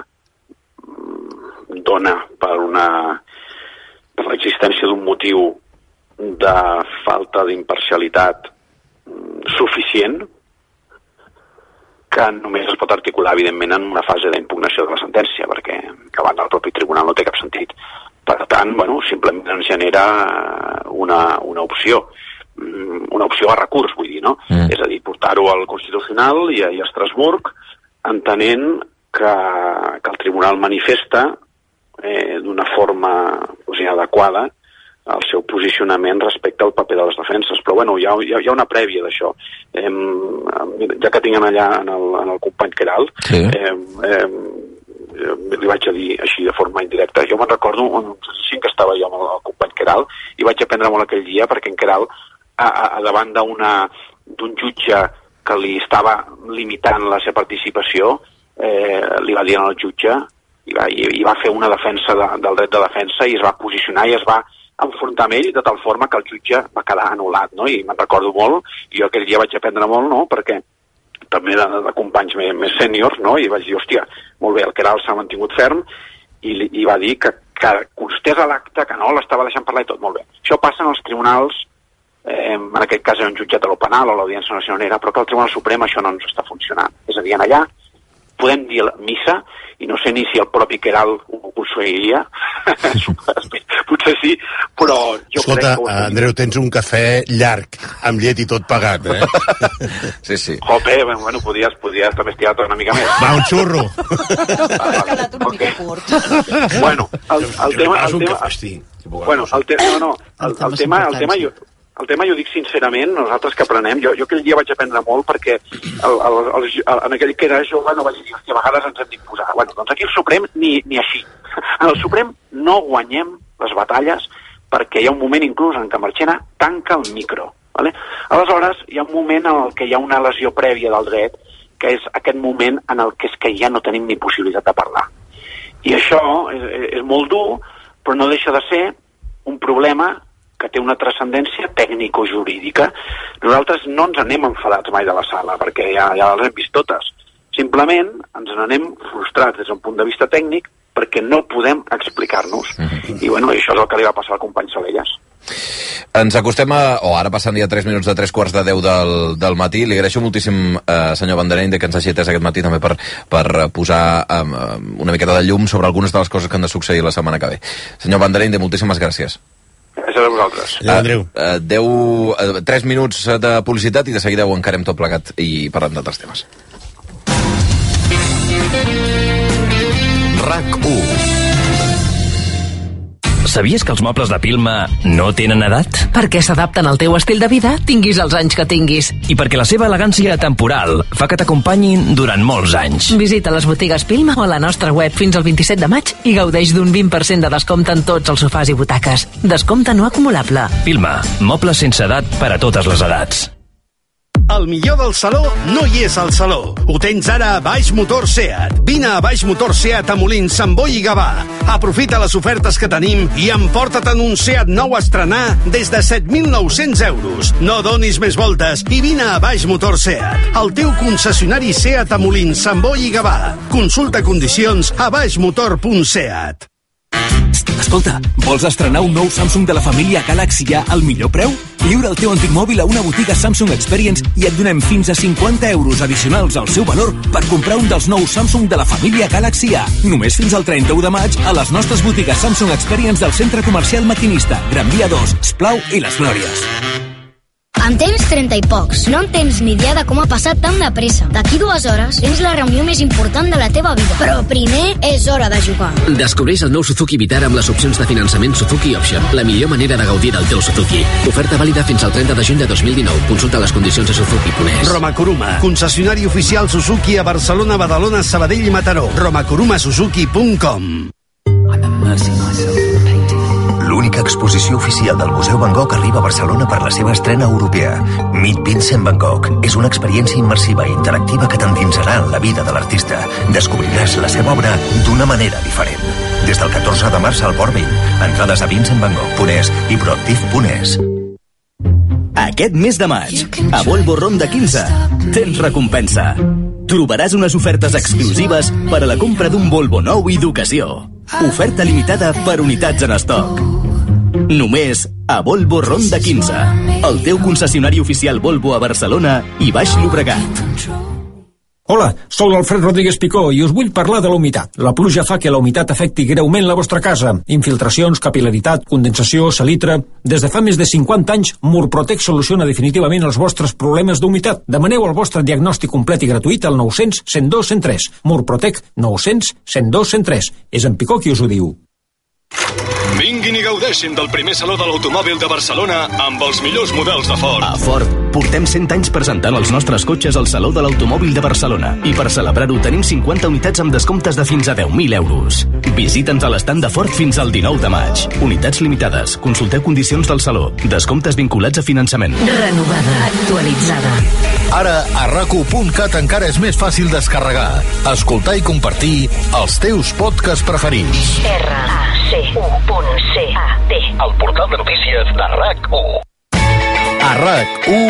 dona per una per l'existència d'un motiu de falta d'imparcialitat suficient que només es pot articular evidentment en una fase d'impugnació de la sentència, perquè davant del propi tribunal no té cap sentit. Per tant, bueno, simplement ens genera una, una opció una opció a recurs, vull dir, no? Mm. És a dir, portar-ho al Constitucional i a, i a Estrasburg, entenent que, que el Tribunal manifesta eh, d'una forma o sigui, adequada el seu posicionament respecte al paper de les defenses. Però, bueno, hi ha, hi ha, hi ha una prèvia d'això. Eh, ja que tinguem allà en el, en el company Queralt, sí. eh, eh, li vaig a dir així de forma indirecta. Jo me'n recordo, sí que estava jo amb el company Queralt, i vaig aprendre molt aquell dia, perquè en Queralt A, a, a davant d'una d'un jutge que li estava limitant la seva participació, eh, li va dir al jutge i va, i, i va fer una defensa de, del dret de defensa i es va posicionar i es va enfrontar amb ell de tal forma que el jutge va quedar anul·lat, no? I me'n recordo molt, i jo aquell dia vaig aprendre molt, no? Perquè també de, de companys més, més sèniors, no? I vaig dir, hòstia, molt bé, el Queralt s'ha mantingut ferm i, i va dir que, que constés a l'acte, que no l'estava deixant parlar i tot, molt bé. Això passa en els tribunals. Eh, en aquest cas era un jutjat de lo penal o l'Audiència Nacional, però que el Tribunal Suprem això no ens està funcionant. És a dir, allà podem dir missa i no sé ni si el propi Queralt ho aconseguiria. Potser sí, però jo Escolta, crec que... Andreu, tens un cafè llarg, amb llet i tot pagat, eh? Sí, sí. Jope, bueno, podies, podies també estirar una mica més. Va, un xurro! Ha quedat una mica curt. Bueno, el, el tema... El tema bueno, el, te, no, no, el, el, tema, el tema... Jo, El tema jo dic sincerament, nosaltres que aprenem, jo, jo aquell dia vaig aprendre molt perquè el, el, el, el, en aquell que era jove no vaig dir que a vegades ens hem d'imposar. Bueno, doncs aquí el Suprem ni, ni així. En el Suprem no guanyem les batalles perquè hi ha un moment inclús en què Marchena tanca el micro. Vale? Aleshores, hi ha un moment en el que hi ha una lesió prèvia del dret, que és aquest moment en el que és que ja no tenim ni possibilitat de parlar. I això és, és molt dur, però no deixa de ser un problema que té una transcendència tècnico-jurídica. Nosaltres no ens anem enfadats mai de la sala, perquè ja, ja les hem vist totes. Simplement ens n'anem frustrats des d'un punt de vista tècnic perquè no podem explicar-nos. Mm-hmm. I bueno, això és el que li va passar al company Salellas. Ens acostem a... o oh, ara passen ja tres minuts de tres quarts de deu del, del matí. Li agraeixo moltíssim, eh, senyor Vanderende, que ens hagi atès aquest matí també per, per posar eh, una miqueta de llum sobre algunes de les coses que han de succeir la setmana que ve. Senyor Vanderende, moltíssimes gràcies. Gràcies a vosaltres. Uh, Andreu. Uh, deu, uh, tres minuts de publicitat i de seguida ho encarem tot plegat i parlem d'altres temes. RAC u. Sabies que els mobles de Pilma no tenen edat? Perquè s'adapten al teu estil de vida, tinguis els anys que tinguis. I perquè la seva elegància temporal fa que t'acompanyin durant molts anys. Visita les botigues Pilma o a la nostra web fins al vint-i-set de maig i gaudeix d'un vint per cent de descompte en tots els sofàs i butaques. Descompte no acumulable. Pilma, mobles sense edat per a totes les edats. El millor del saló no hi és al saló. Ho tens ara a Baix Motor Seat. Vine a Baix Motor Seat a Molins, Sant Boi i Gavà. Aprofita les ofertes que tenim i emporta-te'n un Seat nou a estrenar des de set mil nou-cents euros. No donis més voltes i vine a Baix Motor Seat, el teu concessionari Seat a Molins, Sant Boi i Gavà. Consulta condicions a baixmotor punt seat. Escolta, vols estrenar un nou Samsung de la família Galaxy A al millor preu? Lliura el teu antic mòbil a una botiga Samsung Experience i et donem fins a cinquanta euros addicionals al seu valor per comprar un dels nous Samsung de la família Galaxy A. Només fins al trenta-u de maig a les nostres botigues Samsung Experience del Centre Comercial Maquinista, Gran Via dos, Esplau i Les Glòries. En tens trenta i pocs. No en tens ni idea de com ha passat tan de pressa. D'aquí dues hores tens la reunió més important de la teva vida. Però primer és hora de jugar. Descobreix el nou Suzuki Vitara amb les opcions de finançament Suzuki Option. La millor manera de gaudir del teu Suzuki. Oferta vàlida fins al trenta de juny de dos mil dinou. Consulta les condicions a suzuki punt es. Roma Kuruma, concessionari oficial Suzuki a Barcelona, Badalona, Sabadell i Mataró. roma kuruma suzuki punt com. L'única exposició oficial del Museu Van Gogh arriba a Barcelona per la seva estrena europea. Meet Vincent Van Gogh és una experiència immersiva i interactiva que t'endinsarà en la vida de l'artista. Descobriràs la seva obra d'una manera diferent. Des del catorze de març al Port Vell. Entrades a vincent van gogh punt es i proactiv punt es. Aquest mes de maig, a Volvo Ronda quinze, tens recompensa. Trobaràs unes ofertes exclusives per a la compra d'un Volvo nou i d'ocasió. Oferta limitada per unitats en estoc. Només a Volvo Ronda quinze, el teu concessionari oficial Volvo a Barcelona i Baix Llobregat. Hola, sóc l'Alfred Rodríguez Picó i us vull parlar de la humitat. La pluja fa que la humitat afecti greument la vostra casa. Infiltracions, capil·laritat, condensació, salitre... Des de fa més de cinquanta anys, Murprotec soluciona definitivament els vostres problemes d'humitat. Demaneu el vostre diagnòstic complet i gratuït al nou cents, cent dos, cent tres. Murprotec nou cents, cent dos, cent tres. És en Picó qui us ho diu. Vinguin i gaudeixin del primer saló de l'automòbil de Barcelona amb els millors models de Ford. A Ford, portem cent anys presentant els nostres cotxes al Saló de l'Automòbil de Barcelona i per celebrar-ho tenim cinquanta unitats amb descomptes de fins a deu mil euros. Visita'ns a l'estand de Ford fins al dinou de maig. Unitats limitades. Consulteu condicions del saló. Descomptes vinculats a finançament. Renovada, actualitzada. Ara, a rac u punt cat encara és més fàcil descarregar, escoltar i compartir els teus podcasts preferits. R A C U punt C A T. El portal de notícies de RAC u. A RAC u,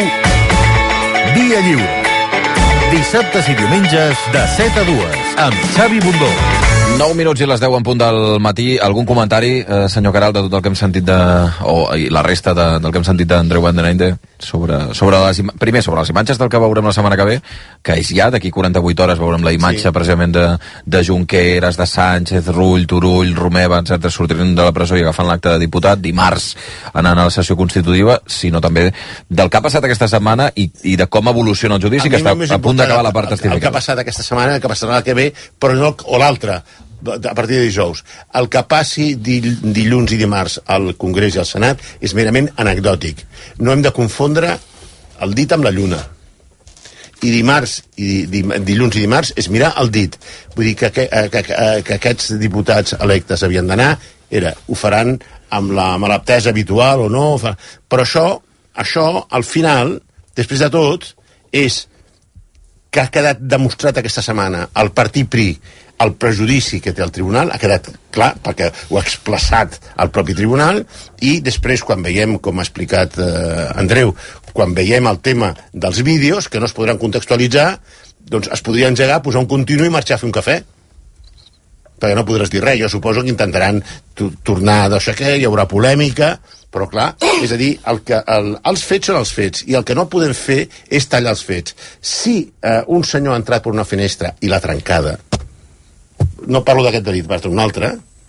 Via Lliure. Dissabtes i diumenges de set a dues, amb Xavi Bundó. nou minuts i les deu en punt del matí. Algun comentari, eh, senyor Caral, de tot el que hem sentit de... o i la resta de, del que hem sentit d'Andreu Van den Einde sobre, sobre les, primer sobre les imatges del que veurem la setmana que ve, que és ja d'aquí quaranta-vuit hores veurem la imatge sí. precisament de, de Junqueras, de Sánchez, Rull, Turull, Romeva, etcètera, sortint de la presó i agafant l'acte de diputat, dimarts anant a la sessió constitutiva, sinó també del que ha passat aquesta setmana i, i de com evoluciona el judici, que està a punt d'acabar la part testimonial. El que ha passat aquesta setmana, el que passarà la que ve, però no, o l'altra, a partir de dijous. El que passi dilluns i dimarts al Congrés i al Senat és merament anecdòtic. No hem de confondre el dit amb la lluna. I dimarts, i dilluns i dimarts, és mirar el dit. Vull dir que, que, que, que aquests diputats electes havien d'anar, era, ho faran amb la malaptesa habitual o no, però això, això, al final, després de tot, és que ha quedat demostrat aquesta setmana el partit P R I, el prejudici que té el tribunal, ha quedat clar, perquè ho ha explaçat el propi tribunal, i després, quan veiem, com ha explicat eh, Andreu, quan veiem el tema dels vídeos, que no es podran contextualitzar, doncs es podria engegar, posar un continu i marxar a fer un cafè. Perquè no podràs dir res. Jo suposo que intentaran tornar d'això que hi haurà polèmica, però clar, és a dir, el que, el, els fets són els fets, i el que no podem fer és tallar els fets. Si eh, un senyor ha entrat per una finestra i l'ha trencada, no parlo d'aquest delit, va un altre,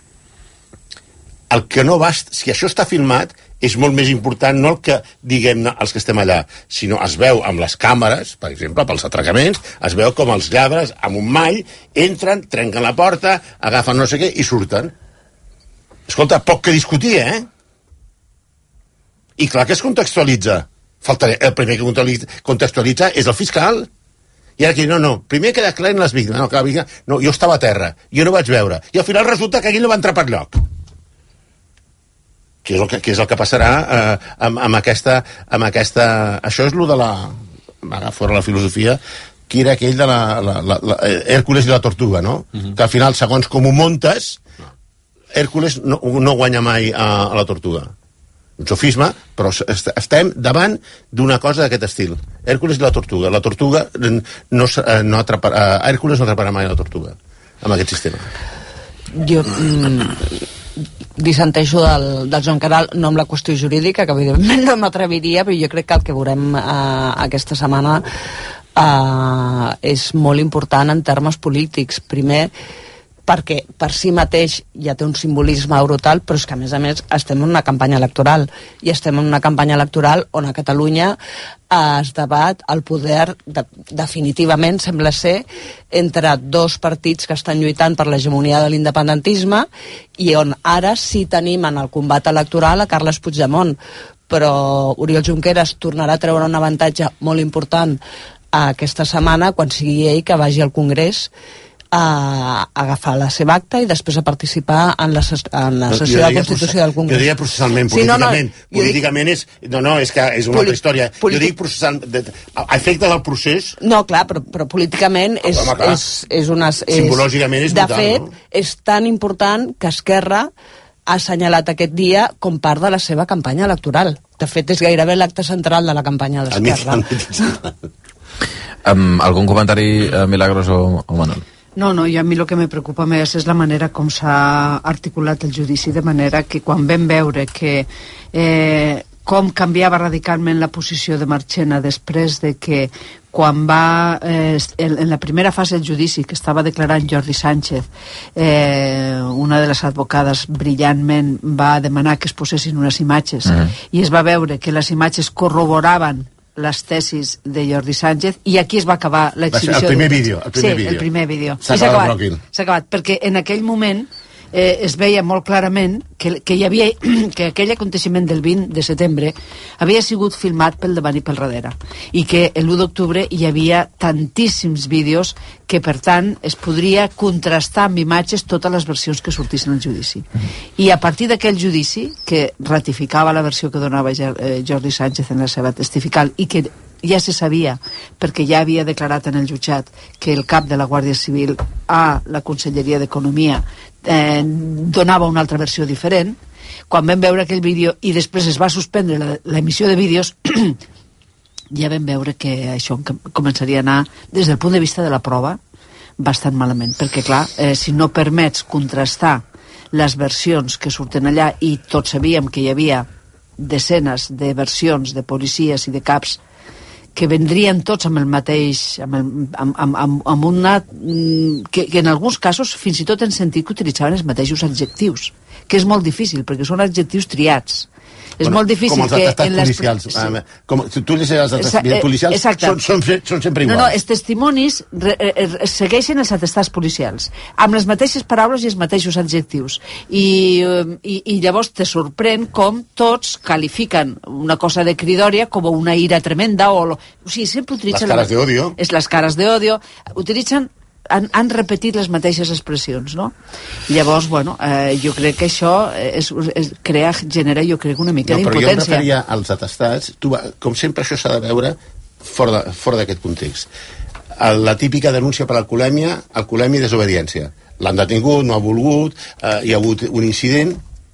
el que no basta, si això està filmat, és molt més important no el que diguem els que estem allà, sinó es veu amb les càmeres, per exemple, pels atracaments, es veu com els lladres amb un mall entren, trenquen la porta, agafen no sé què i surten. Escolta, poc que discutir, eh? I clar que es contextualitza. Faltaré, el primer que contextualitza és el fiscal. I ara aquí, no, no, primer que declaren les víctimes. No, que la víctima, no, jo estava a terra, jo no vaig veure. I al final resulta que aquell no va entrar per lloc. Que és el que, que, és el que passarà eh, amb, amb, aquesta, amb aquesta... Això és lo de la, m'agafa fora la filosofia, que era aquell de la, la, la, la Hèrcules i la tortuga, no? Uh -huh. Que al final, segons com ho montes, Hèrcules no, no guanya mai a, a la tortuga. Un sofisme, però estem davant d'una cosa d'aquest estil. Hèrcules i la tortuga. La tortuga no, no atraparà, Hèrcules no atraparà mai la tortuga amb aquest sistema. Jo mm, dissenteixo del, del Joan Caral, no amb la qüestió jurídica, que evidentment no m'atreviria, però jo crec que el que veurem eh, aquesta setmana eh, és molt important en termes polítics. Primer, perquè per si mateix ja té un simbolisme brutal, però és que a més a més estem en una campanya electoral, i estem en una campanya electoral on a Catalunya es debat el poder de, definitivament, sembla ser, entre dos partits que estan lluitant per l'hegemonia de l'independentisme, i on ara sí tenim en el combat electoral a Carles Puigdemont, però Oriol Junqueras tornarà a treure un avantatge molt important aquesta setmana quan sigui ell que vagi al Congrés a agafar la seva acta i després a participar en la, en la sessió de Constitució del Congrés. Jo diria processalment, políticament. Sí, no, no, políticament dic, és... No, no, és que és una altra història. Jo dic processalment... A efecte del procés... No, clar, però, però políticament és, home, és, és una... És, simbològicament és brutal, de fet, no? És tan important que Esquerra ha assenyalat aquest dia com part de la seva campanya electoral. De fet, és gairebé l'acte central de la campanya d'Esquerra. Um, algun comentari, uh, Milagros o, o Manol? No, no, i a mi el que me preocupa més és la manera com s'ha articulat el judici, de manera que quan vam veure que eh, com canviava radicalment la posició de Marchena després de que quan va, eh, en la primera fase del judici que estava declarant Jordi Sánchez, eh, una de les advocades brillantment va demanar que es posessin unes imatges, uh-huh. i es va veure que les imatges corroboraven les tesis de Jordi Sánchez, i aquí es va acabar l'exhibició. El primer vídeo. El primer sí, vídeo. el primer vídeo. S'ha acabat, s'ha acabat, perquè en aquell moment eh, es veia molt clarament que, que hi havia que aquell aconteixement del vint de setembre havia sigut filmat pel davant i pel darrere, i que l'u d'octubre hi havia tantíssims vídeos que, per tant, es podria contrastar amb imatges totes les versions que sortissin al judici. I a partir d'aquell judici, que ratificava la versió que donava Jordi Sánchez en la seva testifical, i que ja se sabia, perquè ja havia declarat en el jutjat que el cap de la Guàrdia Civil a la Conselleria d'Economia eh, donava una altra versió diferent, quan vam veure aquell vídeo i després es va suspendre l'emissió de vídeos, ja vam veure que això començaria a anar, des del punt de vista de la prova, bastant malament, perquè clar, eh, si no permets contrastar les versions que surten allà, i tots sabíem que hi havia desenes de versions de policies i de caps que vendrien tots amb el mateix, amb, el, amb, amb, amb, amb una... Que, que en alguns casos fins i tot en sentit que utilitzaven els mateixos adjectius, que és molt difícil, perquè són adjectius triats. És bueno, molt difícil com els que... atestats policials. Sí. Com, tu llegeixes els atestats policials, són, són, són sempre iguals. No, no, els testimonis re, re, segueixen els atestats policials, amb les mateixes paraules i els mateixos adjectius. I, i, i llavors te sorprèn com tots qualifiquen una cosa de cridòria com una ira tremenda, o, o sigui, sempre utilitzen... Les cares d'odio. És les cares d'odio. Utilitzen... Han, han repetit les mateixes expressions, no? Llavors, bueno, eh, jo crec que això és, és, crea, genera, jo crec, una mica no, d'impotència. Però jo em referia als atestats, tu, com sempre això s'ha de veure fora, de, fora d'aquest context. La típica denúncia per alcoholèmia, alcoholèmia i desobediència. L'han detingut, no ha volgut, eh, hi ha hagut un incident.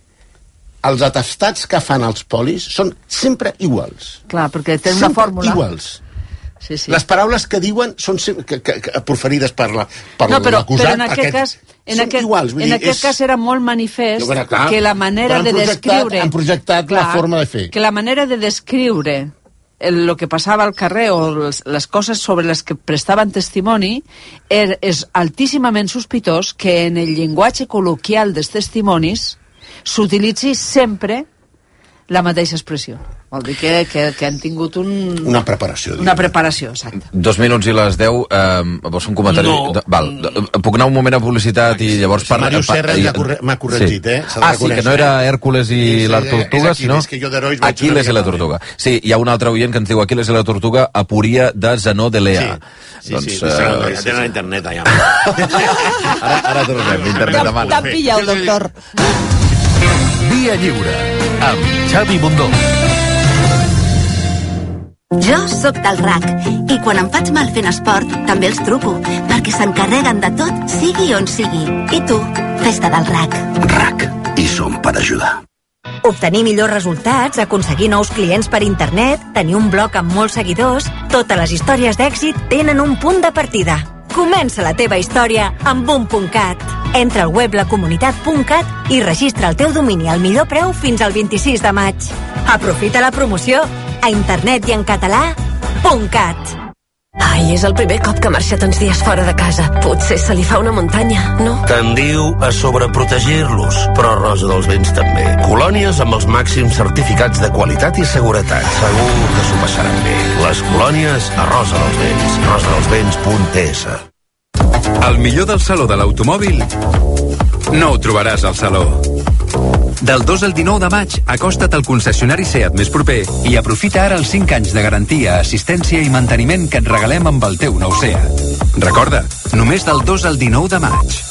Els atestats que fan els polis són sempre iguals. Clar, perquè tenen una fórmula. Iguals. Sí, sí. Les paraules que diuen són que, que, que, proferides per la per no, però, l'acusat. Però en aquest, aquest cas, en aquest, iguals, en dir, aquest és... cas era molt manifest no, clar, que la manera de descriure... Han projectat clar, la forma de fer. Que la manera de descriure el, lo que passava al carrer o les, les coses sobre les que prestaven testimoni er, és altíssimament sospitós que en el llenguatge col·loquial dels testimonis s'utilitzi sempre la mateixa expressió. Vol dir que, que, que han tingut un... Una preparació. Una preparació, exacte. Dos minuts i les deu. Eh, vols un comentari? No. De, val. Puc anar un moment a publicitat i llavors... Sí, Màrius Serra m'ha corregit, sí. eh? Ah, sí, que no era Hèrcules i sí, sí, la tortuga, és sinó... És que jo d'herois Aquiles i la tortuga. Sí, hi ha un altre oient que ens diu Aquiles i la tortuga, aporia de Zenó de Lea. Sí, doncs, sí, sí, uh... ja tenen internet allà. ara, ara tornem, internet a mano. T'han pillat, doctor. Via Lliure, amb Xavi Bundó. Jo sóc del R A C i quan em faig mal fent esport també els truco, perquè s'encarreguen de tot, sigui on sigui. I tu, fes-te del R A C. R A C, i som per ajudar. Obtenir millors resultats, aconseguir nous clients per internet, tenir un blog amb molts seguidors... Totes les històries d'èxit tenen un punt de partida. Comença la teva història amb boom punt cat. Entra al web lacomunitat punt cat i registra el teu domini al millor preu fins al vint-i-sis de maig. Aprofita la promoció a internet i en català .cat. Ai, és el primer cop que marxa tants dies fora de casa. Potser se li fa una muntanya, no? Tendiu a sobreprotegir-los, però Rosa dels Vents també. Colònies amb els màxims certificats de qualitat i seguretat. Segur que s'ho passaran bé. Les colònies a Rosa dels Vents. rosa dels vents punt es. El millor del saló de l'automòbil no ho trobaràs al saló. Del dos al dinou de maig, acosta't al concessionari SEAT més proper i aprofita ara els cinc anys de garantia, assistència i manteniment que et regalem amb el teu nou SEAT. Recorda, només del dos al dinou de maig.